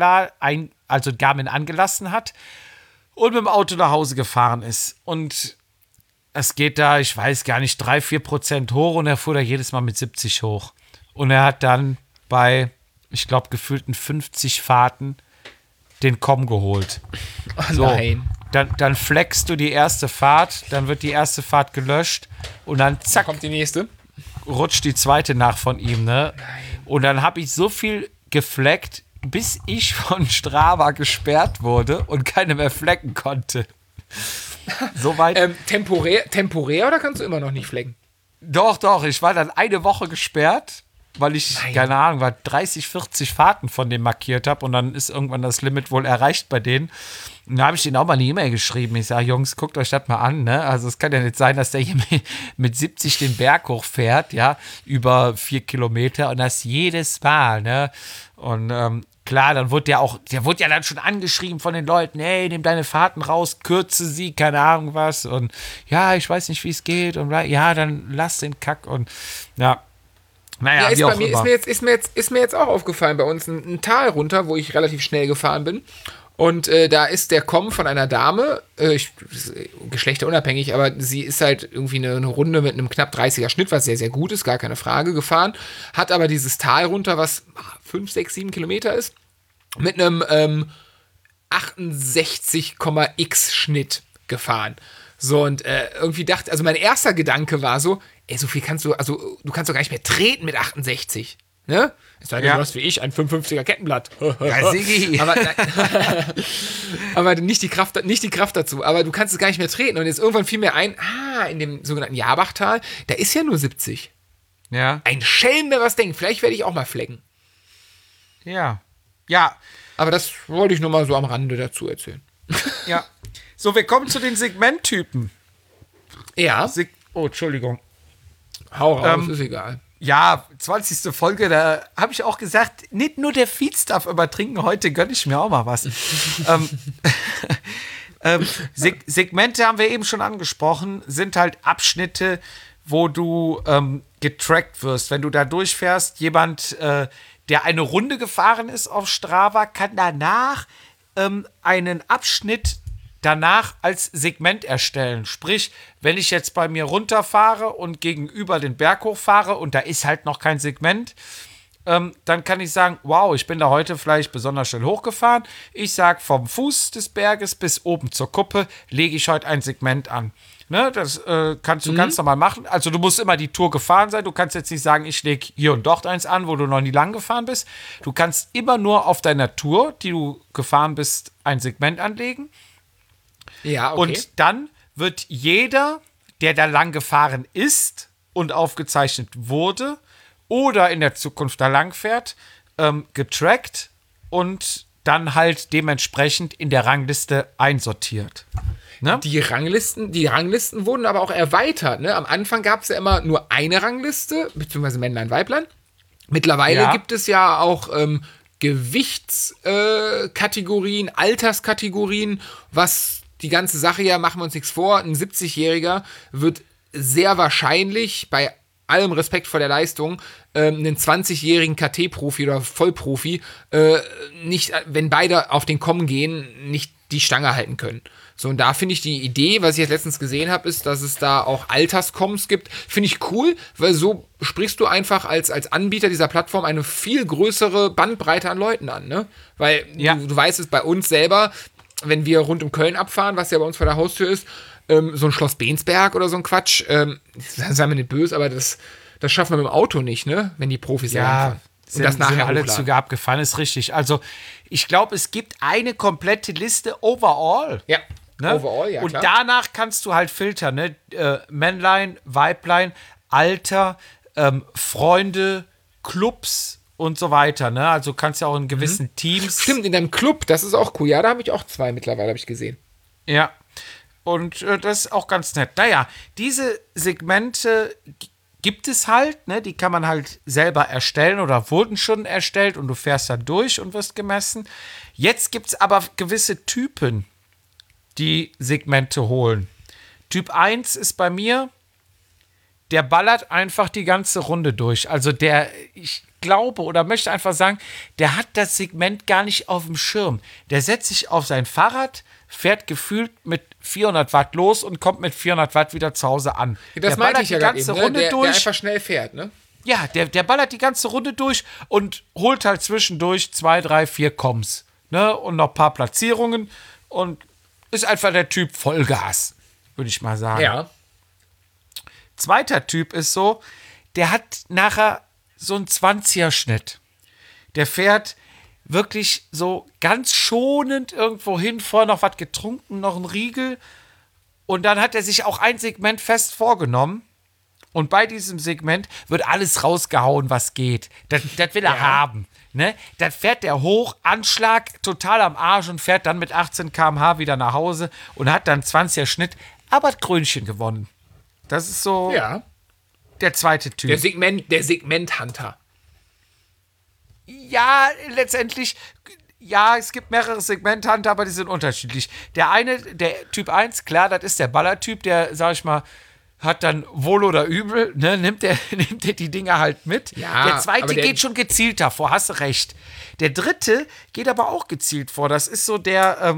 angelassen hat und mit dem Auto nach Hause gefahren ist. Und es geht da, ich weiß gar nicht, 3-4% hoch und er fuhr da jedes Mal mit 70 hoch. Und er hat dann bei, ich glaube, gefühlten 50 Fahrten den Komm geholt. Oh nein. Dann flexst du die erste Fahrt, dann wird die erste Fahrt gelöscht und dann zack. Kommt die nächste. Rutscht die zweite nach von ihm, ne? Nein. Und dann habe ich so viel gefleckt, bis ich von Strava gesperrt wurde und keine mehr flecken konnte. Soweit. Temporär oder kannst du immer noch nicht flecken? Doch. Ich war dann eine Woche gesperrt, weil ich, keine Ahnung, 30, 40 Fahrten von dem markiert habe und dann ist irgendwann das Limit wohl erreicht bei denen. Und da habe ich denen auch mal eine E-Mail geschrieben. Ich sage, Jungs, guckt euch das mal an, ne? Also es kann ja nicht sein, dass der hier mit 70 den Berg hochfährt, ja, über 4 Kilometer und das jedes Mal, ne? Und klar, dann wurde der wurde ja dann schon angeschrieben von den Leuten, hey, nimm deine Fahrten raus, kürze sie, keine Ahnung was und ja, ich weiß nicht, wie es geht und ja, dann lass den Kack und ja. Naja, ja, ist mir jetzt auch aufgefallen, bei uns ein Tal runter, wo ich relativ schnell gefahren bin. Und da ist der Komm von einer Dame, geschlechterunabhängig, aber sie ist halt irgendwie eine Runde mit einem knapp 30er Schnitt, was sehr, sehr gut ist, gar keine Frage, gefahren. Hat aber dieses Tal runter, was 5, 6, 7 Kilometer ist, mit einem 68,x Schnitt gefahren. So, und irgendwie dachte, also mein erster Gedanke war so, ey, so viel kannst du, also du kannst doch gar nicht mehr treten mit 68, ne? Es sei denn, du hast wie ich ein 55er Kettenblatt. Ja, Sigi. aber nicht die Kraft dazu. Aber du kannst es gar nicht mehr treten. Und jetzt irgendwann fiel mir ein, in dem sogenannten Jabachtal, da ist ja nur 70. Ja. Ein Schelm, wer was denkt. Vielleicht werde ich auch mal flecken. Ja. Aber das wollte ich nur mal so am Rande dazu erzählen. Ja. So, wir kommen zu den Segmenttypen. Ja. Entschuldigung. Hau raus, ist egal. Ja, 20. Folge, da habe ich auch gesagt, nicht nur der Feed darf übertrinken, heute gönne ich mir auch mal was. Segmente haben wir eben schon angesprochen, sind halt Abschnitte, wo du getrackt wirst. Wenn du da durchfährst, jemand, der eine Runde gefahren ist auf Strava, kann danach einen Abschnitt danach als Segment erstellen. Sprich, wenn ich jetzt bei mir runterfahre und gegenüber den Berg hochfahre und da ist halt noch kein Segment, dann kann ich sagen, wow, ich bin da heute vielleicht besonders schnell hochgefahren. Ich sage, vom Fuß des Berges bis oben zur Kuppe lege ich heute ein Segment an. Ne, das kannst du ganz normal machen. Also du musst immer die Tour gefahren sein. Du kannst jetzt nicht sagen, ich lege hier und dort eins an, wo du noch nie lang gefahren bist. Du kannst immer nur auf deiner Tour, die du gefahren bist, ein Segment anlegen. Ja, okay. Und dann wird jeder, der da lang gefahren ist und aufgezeichnet wurde oder in der Zukunft da lang fährt, getrackt und dann halt dementsprechend in der Rangliste einsortiert. Ne? Die Ranglisten wurden aber auch erweitert. Ne? Am Anfang gab es ja immer nur eine Rangliste, beziehungsweise Männlein, Weiblein. Mittlerweile gibt es ja auch Gewichtskategorien, Alterskategorien, was die ganze Sache ja, machen wir uns nichts vor, ein 70-Jähriger wird sehr wahrscheinlich, bei allem Respekt vor der Leistung, einen 20-jährigen KT-Profi oder Vollprofi nicht, wenn beide auf den Komm gehen, nicht die Stange halten können. So, und da finde ich die Idee, was ich jetzt letztens gesehen habe, ist, dass es da auch Alterskoms gibt. Finde ich cool, weil so sprichst du einfach als Anbieter dieser Plattform eine viel größere Bandbreite an Leuten an, ne? Weil du weißt es bei uns selber, wenn wir rund um Köln abfahren, was ja bei uns vor der Haustür ist, so ein Schloss Bensberg oder so ein Quatsch, seien wir nicht böse, aber das schaffen wir mit dem Auto nicht, ne? Wenn die Profis ja und das nachher alle hochladen. Züge abgefahren, ist richtig. Also ich glaube, es gibt eine komplette Liste overall. Ja. Ne? Overall, ja, und klar. danach kannst du halt filtern, ne? Männlein, Weiblein, Alter, Freunde, Clubs und so weiter. Ne? Also kannst ja auch in gewissen Teams. Stimmt, in deinem Club, das ist auch cool. Ja, da habe ich auch 2 mittlerweile, habe ich gesehen. Ja. Und das ist auch ganz nett. Naja, diese Segmente gibt es halt, ne? Die kann man halt selber erstellen oder wurden schon erstellt und du fährst dann durch und wirst gemessen. Jetzt gibt es aber gewisse Typen, die Segmente holen. Typ 1 ist bei mir, der ballert einfach die ganze Runde durch. Also ich glaube oder möchte einfach sagen, der hat das Segment gar nicht auf dem Schirm. Der setzt sich auf sein Fahrrad, fährt gefühlt mit 400 Watt los und kommt mit 400 Watt wieder zu Hause an. Das meinte ich ja gerade eben, ne? Der einfach schnell fährt, ne? Ja, der ballert die ganze Runde durch und holt halt zwischendurch 2, 3, 4 Koms. Ne? Und noch ein paar Platzierungen und ist einfach der Typ Vollgas, würde ich mal sagen. Ja. Zweiter Typ ist so, der hat nachher so einen 20er-Schnitt. Der fährt wirklich so ganz schonend irgendwo hin, vorher noch was getrunken, noch ein Riegel. Und dann hat er sich auch ein Segment fest vorgenommen. Und bei diesem Segment wird alles rausgehauen, was geht. Das will er haben. Ne? Dann fährt der hoch, Anschlag, total am Arsch und fährt dann mit 18 km/h wieder nach Hause und hat dann 20er Schnitt, aber das Krönchen gewonnen. Das ist so der zweite Typ. Der Segment-Hunter. Ja, letztendlich, ja, es gibt mehrere Segment-Hunter, aber die sind unterschiedlich. Der eine, der Typ 1, klar, das ist der Ballertyp, der, sag ich mal, hat dann wohl oder übel, ne, nimmt er die Dinger halt mit. Ja, der zweite geht schon gezielter vor, hast du recht. Der dritte geht aber auch gezielt vor. Das ist so der,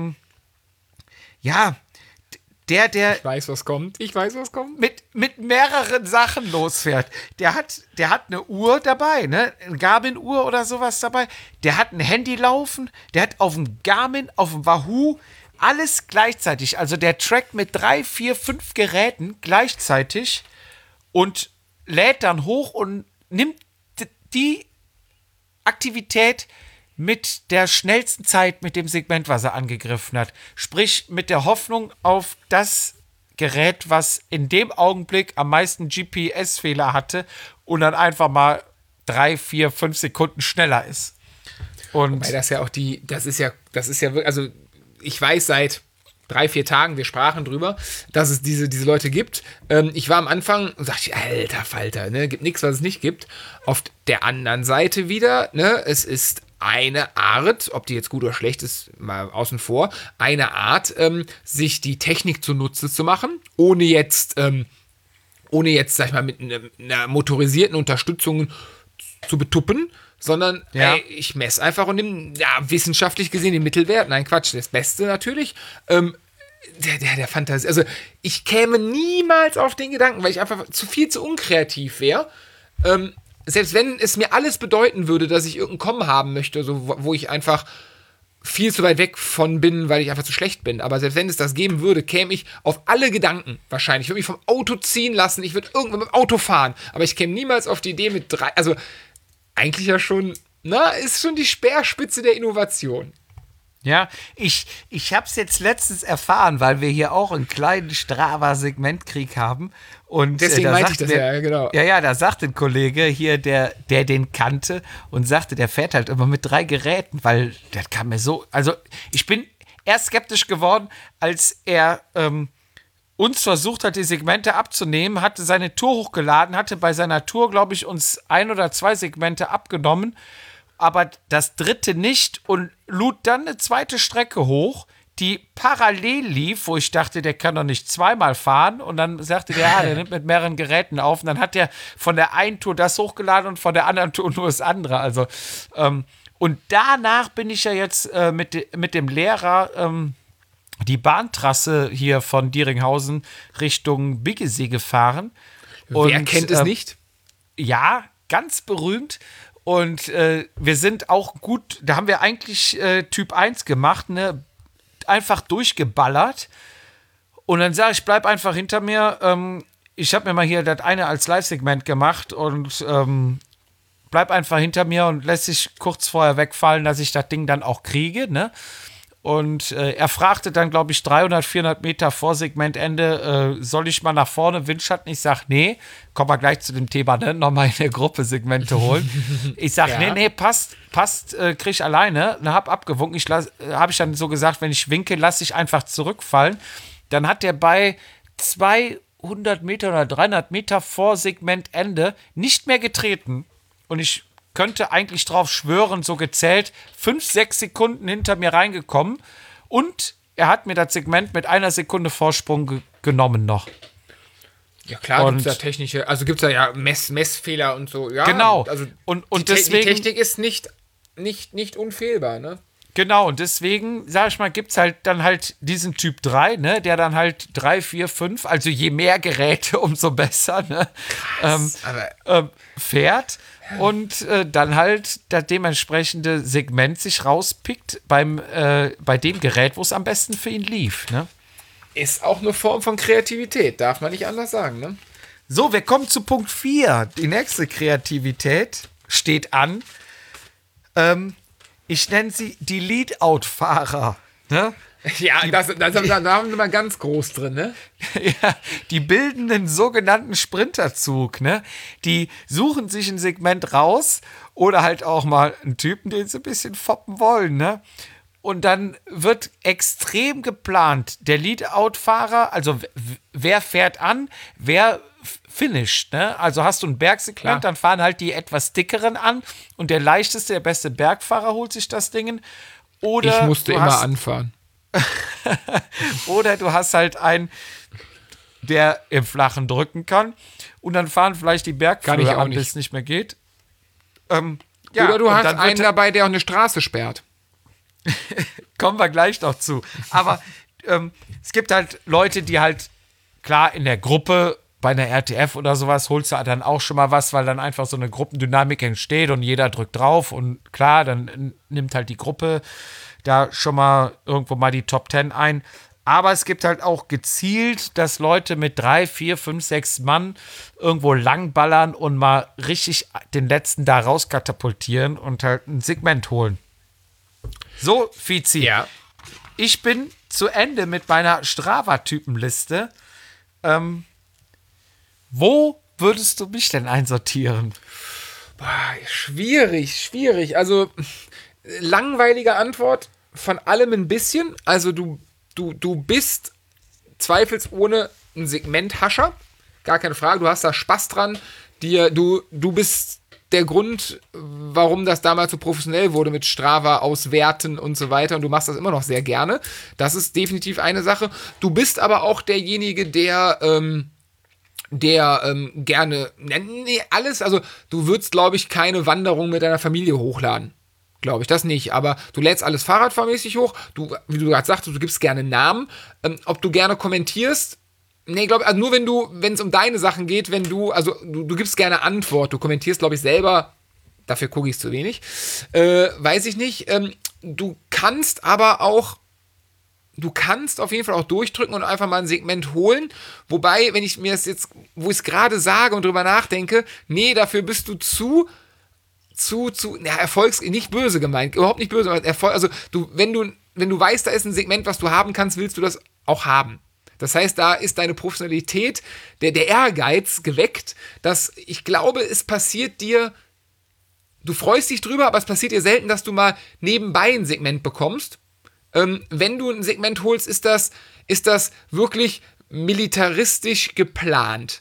der Ich weiß, was kommt. mit mehreren Sachen losfährt. Der hat eine Uhr dabei, ne? Eine Garmin-Uhr oder sowas dabei. Der hat ein Handy laufen. Der hat auf dem Garmin, auf dem Wahoo alles gleichzeitig. Also der trackt mit 3, 4, 5 Geräten gleichzeitig und lädt dann hoch und nimmt die Aktivität mit der schnellsten Zeit mit dem Segment, was er angegriffen hat. Sprich, mit der Hoffnung auf das Gerät, was in dem Augenblick am meisten GPS-Fehler hatte und dann einfach mal 3, 4, 5 Sekunden schneller ist. Und weil das ja auch das ist ja wirklich, also ich weiß seit 3, 4 Tagen, wir sprachen drüber, dass es diese Leute gibt. Ich war am Anfang und sagte, alter Falter, ne, gibt nichts, was es nicht gibt. Auf der anderen Seite wieder, ne, es ist eine Art, ob die jetzt gut oder schlecht ist, mal außen vor, eine Art, sich die Technik zunutze zu machen, ohne jetzt, sag ich mal, mit einer motorisierten Unterstützung zu betuppen, sondern ich messe einfach und nehme, wissenschaftlich gesehen den Mittelwert. Nein, Quatsch, das Beste natürlich. Der Fantasie. Also, ich käme niemals auf den Gedanken, weil ich einfach viel zu unkreativ wäre. Selbst wenn es mir alles bedeuten würde, dass ich irgendein Kommen haben möchte, so, wo ich einfach viel zu weit weg von bin, weil ich einfach zu schlecht bin. Aber selbst wenn es das geben würde, käme ich auf alle Gedanken wahrscheinlich. Ich würde mich vom Auto ziehen lassen, ich würde irgendwann mit dem Auto fahren. Aber ich käme niemals auf die Idee mit 3, also eigentlich ja schon, ist schon die Speerspitze der Innovation. ja, ich habe es jetzt letztens erfahren, weil wir hier auch einen kleinen Strava-Segmentkrieg haben. Und deswegen meinte ich das ja, genau. Ja, da sagt ein Kollege hier, der den kannte und sagte, der fährt halt immer mit 3 Geräten, weil das kam mir so, also ich bin erst skeptisch geworden, als er uns versucht hat, die Segmente abzunehmen, hatte seine Tour hochgeladen, hatte bei seiner Tour, glaube ich, uns 1 oder 2 Segmente abgenommen, aber das dritte nicht und lud dann eine zweite Strecke hoch, die parallel lief, wo ich dachte, der kann doch nicht zweimal fahren und dann sagte der nimmt mit mehreren Geräten auf und dann hat der von der einen Tour das hochgeladen und von der anderen Tour nur das andere, also und danach bin ich ja jetzt mit dem Lehrer die Bahntrasse hier von Dieringhausen Richtung Biggesee gefahren. Wer kennt es nicht? Ja, ganz berühmt. Und wir sind auch gut, da haben wir eigentlich Typ 1 gemacht, ne? Einfach durchgeballert. Und dann sage ich, bleib einfach hinter mir. Ich habe mir mal hier das eine als Live-Segment gemacht und bleib einfach hinter mir und lässt sich kurz vorher wegfallen, dass ich das Ding dann auch kriege, ne? Und er fragte dann, glaube ich, 300, 400 Meter vor Segmentende, soll ich mal nach vorne Windschatten? Ich sage, nee, kommen wir gleich zu dem Thema, ne? Nochmal in der Gruppe Segmente holen. Ich sage, nee, passt, krieg ich alleine. Hab abgewunken. Habe ich dann so gesagt, wenn ich winke, lasse ich einfach zurückfallen. Dann hat der bei 200 Meter oder 300 Meter vor Segmentende nicht mehr getreten. Und ich könnte eigentlich drauf schwören, so gezählt, 5, 6 Sekunden hinter mir reingekommen und er hat mir das Segment mit 1 Sekunde Vorsprung genommen noch. Ja klar, gibt es da technische, also gibt es da ja Messfehler und so. Ja, genau. Also und die deswegen, Technik ist nicht unfehlbar, ne? Genau, und deswegen, sag ich mal, gibt es halt dann halt diesen Typ 3, ne, der dann halt 3, 4, 5, also je mehr Geräte, umso besser, ne, fährt und dann halt das dementsprechende Segment sich rauspickt bei dem Gerät, wo es am besten für ihn lief, ne. Ist auch eine Form von Kreativität, darf man nicht anders sagen, ne? So, wir kommen zu Punkt 4. Die nächste Kreativität steht an. Ich nenne sie die Lead-Out-Fahrer. Ne? Ja, da haben wir mal ganz groß drin, ne? Ja, die bilden den sogenannten Sprinterzug, ne? Die suchen sich ein Segment raus oder halt auch mal einen Typen, den sie ein bisschen foppen wollen, ne? Und dann wird extrem geplant. Der Lead-Out-Fahrer, also wer fährt an, wer finisht, ne? Also hast du ein Bergsegment, dann fahren halt die etwas dickeren an und der leichteste, der beste Bergfahrer holt sich das Ding. Oder ich musste immer anfahren. Oder du hast halt einen, der im Flachen drücken kann und dann fahren vielleicht die Bergfahrer an, bis es nicht mehr geht. Oder du hast einen dabei, der auch eine Straße sperrt. Kommen wir gleich noch zu. Aber es gibt halt Leute, die halt, klar, in der Gruppe bei einer RTF oder sowas holst du dann auch schon mal was, weil dann einfach so eine Gruppendynamik entsteht und jeder drückt drauf und klar, dann nimmt halt die Gruppe da schon mal irgendwo mal die Top 10 ein. Aber es gibt halt auch gezielt, dass Leute mit 3, 4, 5, 6 Mann irgendwo langballern und mal richtig den letzten da rauskatapultieren und halt ein Segment holen. So, Fizi. Ja. Ich bin zu Ende mit meiner Strava-Typenliste. Wo würdest du mich denn einsortieren? Boah, schwierig. Also, langweilige Antwort, von allem ein bisschen. Also, du bist zweifelsohne ein Segmenthascher. Gar keine Frage, du hast da Spaß dran. Du bist der Grund, warum das damals so professionell wurde mit Strava auswerten und so weiter. Und du machst das immer noch sehr gerne. Das ist definitiv eine Sache. Du bist aber auch derjenige, der gerne, nee, alles, also du würdest, glaube ich, keine Wanderung mit deiner Familie hochladen. Glaube ich, das nicht. Aber du lädst alles fahrradfahrmäßig hoch. Du, wie du gerade sagst, du gibst gerne Namen. Ob du gerne kommentierst, nee, glaube ich, also nur wenn es um deine Sachen geht, du gibst gerne Antwort. Du kommentierst, glaube ich, selber, dafür gucke ich zu wenig. Weiß ich nicht. Du kannst auf jeden Fall auch durchdrücken und einfach mal ein Segment holen. Wobei, wenn ich mir das jetzt, wo ich es gerade sage und drüber nachdenke, nee, dafür bist du nicht böse gemeint, überhaupt nicht böse, also wenn du weißt, da ist ein Segment, was du haben kannst, willst du das auch haben. Das heißt, da ist deine Professionalität, der Ehrgeiz geweckt, dass ich glaube, es passiert dir, du freust dich drüber, aber es passiert dir selten, dass du mal nebenbei ein Segment bekommst. Wenn du ein Segment holst, ist das wirklich militaristisch geplant.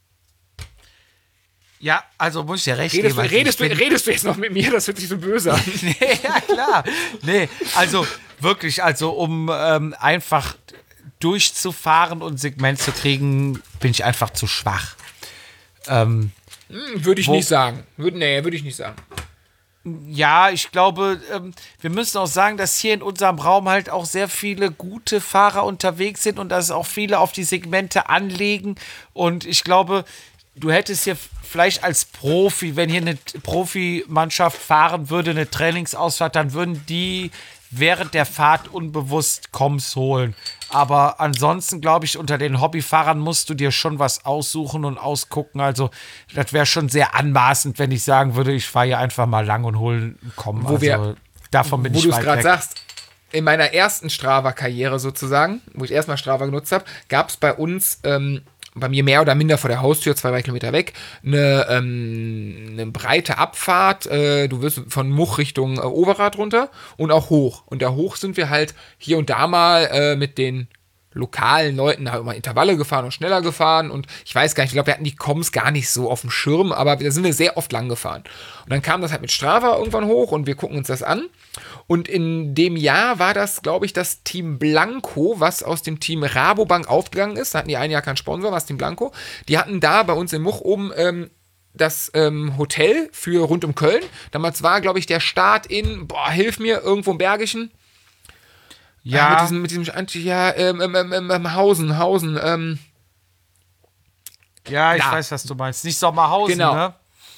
Ja, also muss ich dir recht geben. Redest du jetzt noch mit mir? Das hört sich so böse an. Nee, ja, klar. Nee, also wirklich, um einfach durchzufahren und ein Segment zu kriegen, bin ich einfach zu schwach. Würde ich nicht sagen. Würde ich nicht sagen. Ja, ich glaube, wir müssen auch sagen, dass hier in unserem Raum halt auch sehr viele gute Fahrer unterwegs sind und dass auch viele auf die Segmente anlegen. Und ich glaube, du hättest hier vielleicht als Profi, wenn hier eine Profimannschaft fahren würde, eine Trainingsausfahrt, dann würden die während der Fahrt unbewusst Koms holen. Aber ansonsten, glaube ich, unter den Hobbyfahrern musst du dir schon was aussuchen und ausgucken. Also das wäre schon sehr anmaßend, wenn ich sagen würde, ich fahre hier einfach mal lang und hole einen Komm. Davon bin ich weit weg. in meiner ersten Strava-Karriere sozusagen, wo ich erstmal Strava genutzt habe, gab es bei uns, bei mir mehr oder minder vor der Haustür, 2-3 Kilometer weg, eine breite Abfahrt. Du wirst von Much Richtung Overath runter und auch hoch. Und da hoch sind wir halt hier und da mal mit den lokalen Leuten halt immer Intervalle gefahren und schneller gefahren und ich weiß gar nicht, ich glaube, wir hatten die Comms gar nicht so auf dem Schirm, aber da sind wir sehr oft lang gefahren. Und dann kam das halt mit Strava irgendwann hoch und wir gucken uns das an. Und in dem Jahr war das, glaube ich, das Team Blanco, was aus dem Team Rabobank aufgegangen ist. Da hatten die ein Jahr keinen Sponsor, was Team Blanco. Die hatten da bei uns in Much oben das Hotel für rund um Köln. Damals war, glaube ich, der Start in, hilf mir, irgendwo im Bergischen. Ja. Mit diesem Hausen. Ja, ich Da. weiß, was du meinst. Nicht Sommerhausen, Genau. ne?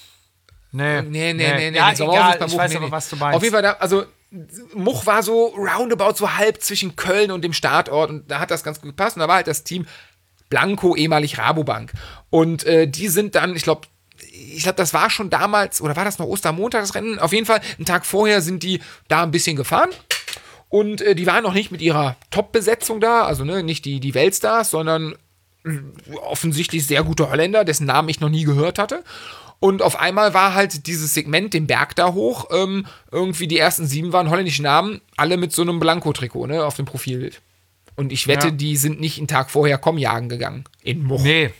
Nee. Sommerhaus Ja, ist egal, bei ich Much, weiß aber, was du meinst. Auf jeden Fall, also Much war so roundabout, so halb zwischen Köln und dem Startort und da hat das ganz gut gepasst und da war halt das Team Blanco, ehemalig Rabobank. Und die sind dann, ich glaube, das war schon damals, oder war das noch Ostermontag, das Rennen? Auf jeden Fall, einen Tag vorher sind die da ein bisschen gefahren. Und die waren noch nicht mit ihrer Top-Besetzung da, also nicht die Weltstars, sondern offensichtlich sehr gute Holländer, dessen Namen ich noch nie gehört hatte. Und auf einmal war halt dieses Segment, den Berg da hoch, irgendwie die ersten 7 waren holländische Namen, alle mit so einem Blanko-Trikot, auf dem Profilbild. Und ich wette, die sind nicht einen Tag vorher jagen gegangen in Much. Nee.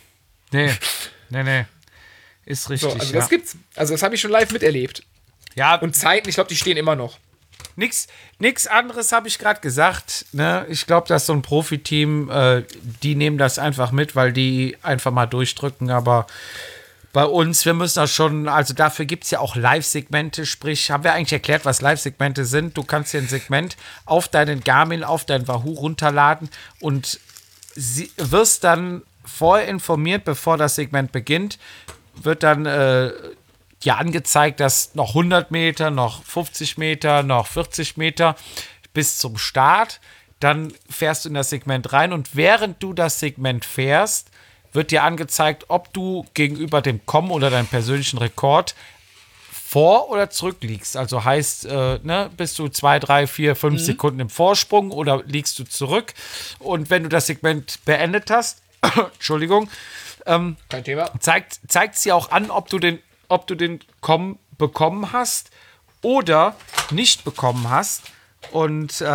Ist richtig, So, also das gibt's. Also das habe ich schon live miterlebt. Ja, Und Zeiten, ich glaube, die stehen immer noch. Nix anderes habe ich gerade gesagt. Ne? Ich glaube, dass so ein Profiteam, die nehmen das einfach mit, weil die einfach mal durchdrücken. Aber bei uns, wir müssen das schon, also dafür gibt es ja auch Live-Segmente. Sprich, haben wir eigentlich erklärt, was Live-Segmente sind? Du kannst dir ein Segment auf deinen Garmin, auf dein Wahoo runterladen und wirst dann vorher informiert, bevor das Segment beginnt, wird dann ja angezeigt, dass noch 100 Meter, noch 50 Meter, noch 40 Meter bis zum Start. Dann fährst du in das Segment rein und während du das Segment fährst, wird dir angezeigt, ob du gegenüber dem Com oder deinem persönlichen Rekord vor oder zurück liegst. Also heißt, bist du 2, 3, 4, 5 Sekunden im Vorsprung oder liegst du zurück? Und wenn du das Segment beendet hast, Entschuldigung, Kein Thema. zeigt sie auch an, ob du den Com bekommen hast oder nicht bekommen hast. Und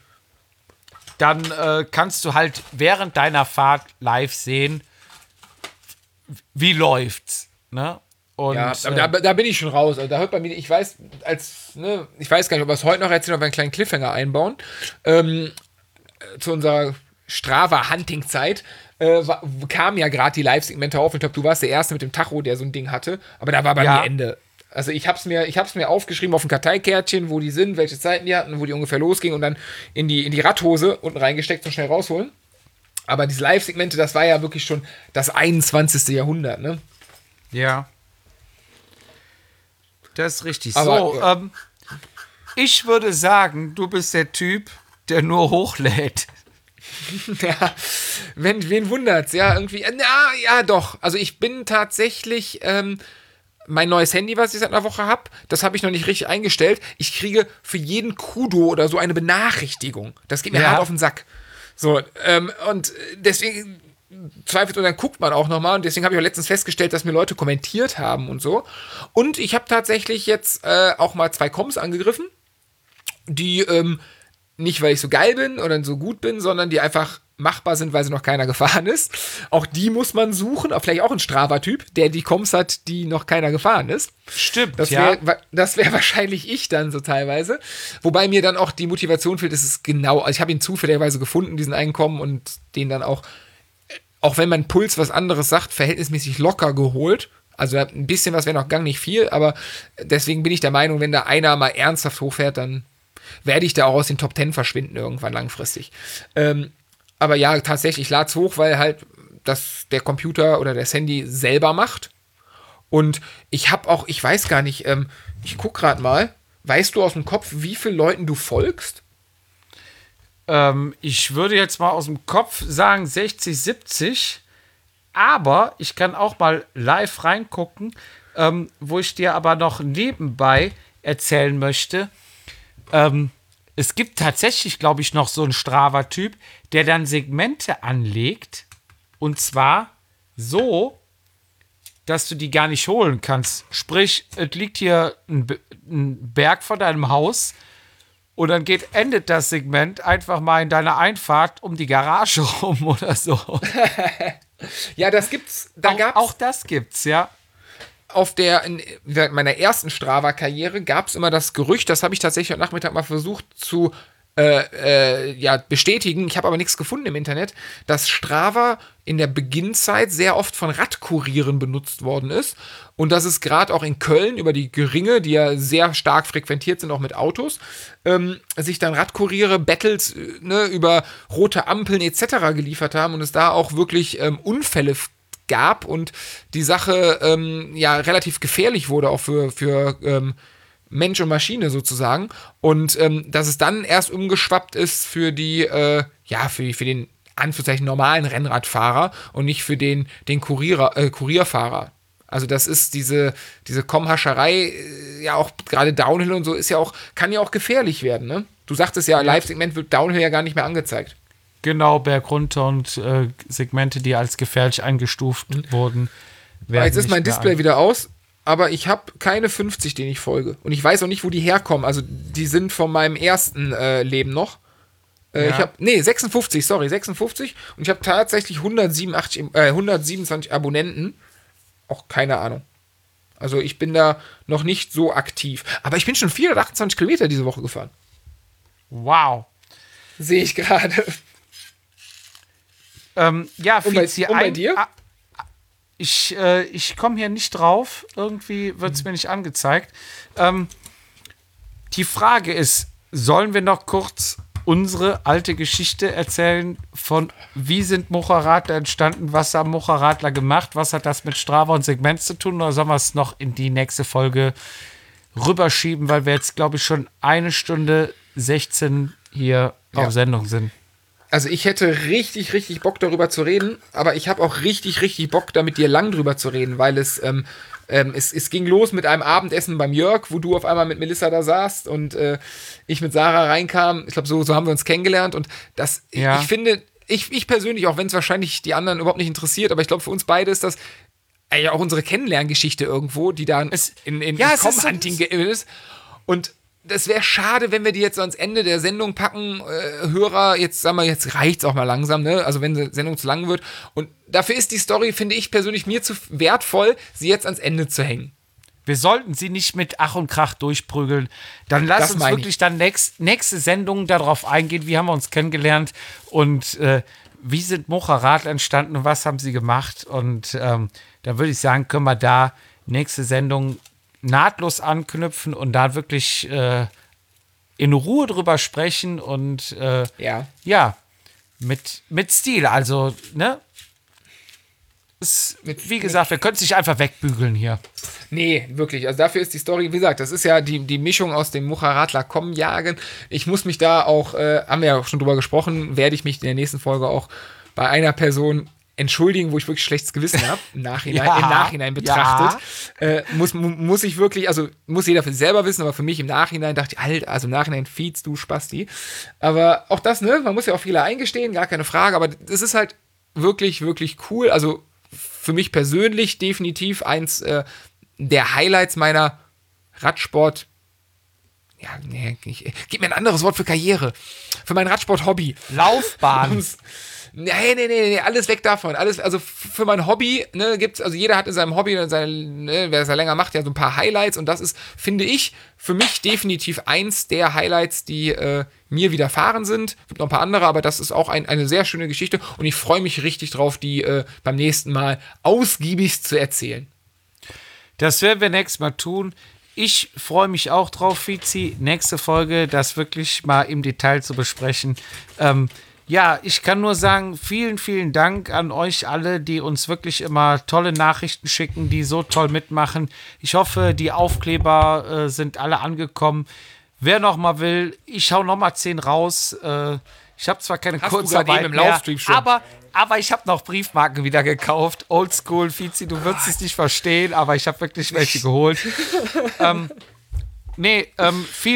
dann kannst du halt während deiner Fahrt live sehen, wie läuft's. Ne? Und, Ja, aber da bin ich schon raus. Also da hört bei mir, ich weiß gar nicht, ob wir es heute noch erzählen, ob wir einen kleinen Cliffhanger einbauen. Zu unserer Strava-Hunting-Zeit kamen ja gerade die Live-Segmente auf. Ich glaube, du warst der Erste mit dem Tacho, der so ein Ding hatte. Aber da war bei mir Ende. Also ich hab's mir aufgeschrieben auf ein Karteikärtchen, wo die sind, welche Zeiten die hatten, wo die ungefähr losgingen und dann in die Radhose unten reingesteckt und schnell rausholen. Aber diese Live-Segmente, das war ja wirklich schon das 21. Jahrhundert, ne? Ja. Das ist richtig. Aber, so, ich würde sagen, du bist der Typ, der nur hochlädt. Ja, wen wundert's? Ja, irgendwie. Ja, doch. Also ich bin tatsächlich mein neues Handy, was ich seit einer Woche habe, das habe ich noch nicht richtig eingestellt. Ich kriege für jeden Kudo oder so eine Benachrichtigung. Das geht mir hart auf den Sack. So, und deswegen zweifelt und dann guckt man auch nochmal und deswegen habe ich auch letztens festgestellt, dass mir Leute kommentiert haben und so. Und ich habe tatsächlich jetzt auch mal 2 Coms angegriffen, die nicht, weil ich so geil bin oder so gut bin, sondern die einfach machbar sind, weil sie noch keiner gefahren ist. Auch die muss man suchen, vielleicht auch ein Strava-Typ, der die Coms hat, die noch keiner gefahren ist. Stimmt, Das wäre wahrscheinlich ich dann so teilweise. Wobei mir dann auch die Motivation fehlt, ist es genau, also ich habe ihn zufälligerweise gefunden, diesen Einkommen und den dann auch wenn mein Puls was anderes sagt, verhältnismäßig locker geholt. Also ein bisschen was wäre noch gar nicht viel, aber deswegen bin ich der Meinung, wenn da einer mal ernsthaft hochfährt, dann werde ich da auch aus den Top 10 verschwinden irgendwann langfristig. Aber ja, tatsächlich, ich lade es hoch, weil halt das der Computer oder das Handy selber macht. Und ich habe auch, ich weiß gar nicht, ich guck gerade mal, weißt du aus dem Kopf, wie vielen Leuten du folgst? Ich würde jetzt mal aus dem Kopf sagen 60, 70. Aber ich kann auch mal live reingucken, wo ich dir aber noch nebenbei erzählen möchte. es gibt tatsächlich, glaube ich, noch so einen Strava-Typ, der dann Segmente anlegt. Und zwar so, dass du die gar nicht holen kannst. Sprich, es liegt hier ein Berg vor deinem Haus und dann endet das Segment einfach mal in deiner Einfahrt um die Garage rum oder so. Ja, das gibt's. Auch das gibt's, ja. Während meiner ersten Strava-Karriere gab es immer das Gerücht, das habe ich tatsächlich heute Nachmittag mal versucht zu bestätigen, ich habe aber nichts gefunden im Internet, dass Strava in der Beginnzeit sehr oft von Radkurieren benutzt worden ist und dass es gerade auch in Köln über die Geringe, die ja sehr stark frequentiert sind, auch mit Autos, sich dann Radkuriere, Battles über rote Ampeln etc. geliefert haben und es da auch wirklich Unfälle gab und die Sache relativ gefährlich wurde auch für Mensch und Maschine sozusagen und dass es dann erst umgeschwappt ist für die für den Anführungszeichen normalen Rennradfahrer und nicht für den Kurierfahrer. Also das ist diese Kommhascherei, ja auch gerade Downhill und so kann ja auch gefährlich werden, ne? Du sagtest ja, Live-Segment wird Downhill ja gar nicht mehr angezeigt. Genau, bergunter und Segmente, die als gefährlich eingestuft wurden. Jetzt ist mein Display wieder aus, aber ich habe keine 50, denen ich folge. Und ich weiß auch nicht, wo die herkommen. Also die sind von meinem ersten Leben noch. Ich habe 56. Und ich habe tatsächlich 127 Abonnenten. Auch keine Ahnung. Also ich bin da noch nicht so aktiv. Aber ich bin schon 428 Kilometer diese Woche gefahren. Wow. Sehe ich gerade. Fizi, bei dir? Ich komme hier nicht drauf. Irgendwie wird es mir nicht angezeigt. Die Frage ist, sollen wir noch kurz unsere alte Geschichte erzählen von wie sind Mocharadler entstanden, was haben Mocharadler gemacht, was hat das mit Strava und Segment zu tun, oder sollen wir es noch in die nächste Folge rüberschieben, weil wir jetzt, glaube ich, schon 1 Stunde 16 hier auf Sendung sind. Also ich hätte richtig, richtig Bock darüber zu reden, aber ich habe auch richtig, richtig Bock, da mit dir lang drüber zu reden, weil es ging los mit einem Abendessen beim Jörg, wo du auf einmal mit Melissa da saßt und ich mit Sarah reinkam. Ich glaube, so haben wir uns kennengelernt und ich finde, ich persönlich, auch wenn es wahrscheinlich die anderen überhaupt nicht interessiert, aber ich glaube, für uns beide ist das ja auch unsere Kennenlerngeschichte irgendwo, die dann in Com-Hunting ist. Und das wäre schade, wenn wir die jetzt ans Ende der Sendung packen. Hörer, jetzt reicht's auch mal langsam, ne? Also wenn die Sendung zu lang wird. Und dafür ist die Story, finde ich persönlich, mir zu wertvoll, sie jetzt ans Ende zu hängen. Wir sollten sie nicht mit Ach und Krach durchprügeln. Dann lass uns wirklich dann nächste Sendung darauf eingehen, wie haben wir uns kennengelernt und wie sind Mocharadler entstanden und was haben sie gemacht. Und da würde ich sagen, können wir da nächste Sendung nahtlos anknüpfen und da wirklich in Ruhe drüber sprechen und mit Stil. Also, ne? Wie gesagt, wir können es nicht einfach wegbügeln hier. Nee, wirklich. Also dafür ist die Story, wie gesagt, das ist ja die Mischung aus dem Mocharadler Kommen-Jagen. Ich muss mich da auch, haben wir ja auch schon drüber gesprochen, werde ich mich in der nächsten Folge auch bei einer Person entschuldigen, wo ich wirklich schlechtes Gewissen habe, im Nachhinein betrachtet. Muss ich wirklich, also muss jeder für sich selber wissen, aber für mich im Nachhinein dachte ich, im Nachhinein Fietz, du Spasti. Aber auch das, ne, man muss ja auch Fehler eingestehen, gar keine Frage, aber das ist halt wirklich, wirklich cool. Also für mich persönlich definitiv eins der Highlights meiner Radsport. Gib mir ein anderes Wort für Karriere. Für mein Radsport-Hobby. Laufbahn. Nee, alles weg davon. Alles, also für mein Hobby, ne, gibt's, also jeder hat in seinem Hobby, wer es ja länger macht, ja so ein paar Highlights und das ist, finde ich, für mich definitiv eins der Highlights, die mir widerfahren sind. Gibt noch ein paar andere, aber das ist auch eine sehr schöne Geschichte und ich freue mich richtig drauf, die beim nächsten Mal ausgiebigst zu erzählen. Das werden wir nächstes Mal tun. Ich freue mich auch drauf, Fizi, nächste Folge, das wirklich mal im Detail zu besprechen. Ja, ich kann nur sagen, vielen, vielen Dank an euch alle, die uns wirklich immer tolle Nachrichten schicken, die so toll mitmachen. Ich hoffe, die Aufkleber sind alle angekommen. Wer noch mal will, ich hau noch mal 10 raus. Ich habe zwar keine Kurzarbeit mehr, aber ich habe noch Briefmarken wieder gekauft. Oldschool, Fizi, du würdest es nicht verstehen, aber ich habe wirklich welche geholt. Vielen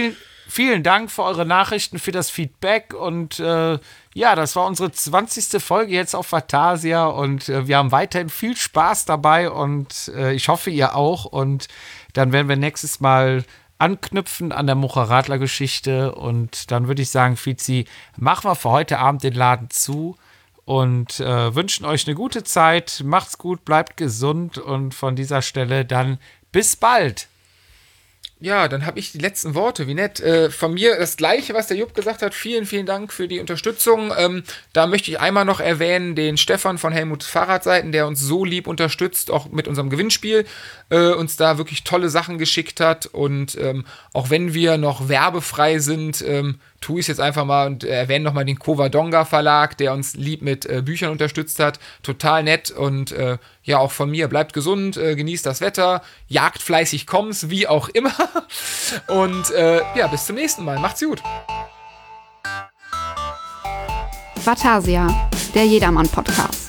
vielen Dank für eure Nachrichten, für das Feedback und ja, das war unsere 20. Folge jetzt auf Vatasia und wir haben weiterhin viel Spaß dabei und ich hoffe, ihr auch und dann werden wir nächstes Mal anknüpfen an der Mucher-Radler-Geschichte und dann würde ich sagen, Fizi, machen wir für heute Abend den Laden zu und wünschen euch eine gute Zeit, macht's gut, bleibt gesund und von dieser Stelle dann bis bald. Ja, dann habe ich die letzten Worte. Wie nett. Von mir das Gleiche, was der Jupp gesagt hat. Vielen, vielen Dank für die Unterstützung. Da möchte ich einmal noch erwähnen, den Stefan von Helmuts Fahrradseiten, der uns so lieb unterstützt, auch mit unserem Gewinnspiel, uns da wirklich tolle Sachen geschickt hat. Und auch wenn wir noch werbefrei sind, tue ich es jetzt einfach mal und erwähne nochmal den Covadonga Verlag, der uns lieb mit Büchern unterstützt hat. Total nett und ja, auch von mir, bleibt gesund, genießt das Wetter, jagt fleißig Koms, wie auch immer. Und ja, bis zum nächsten Mal. Macht's gut. Vatasia, der Jedermann-Podcast.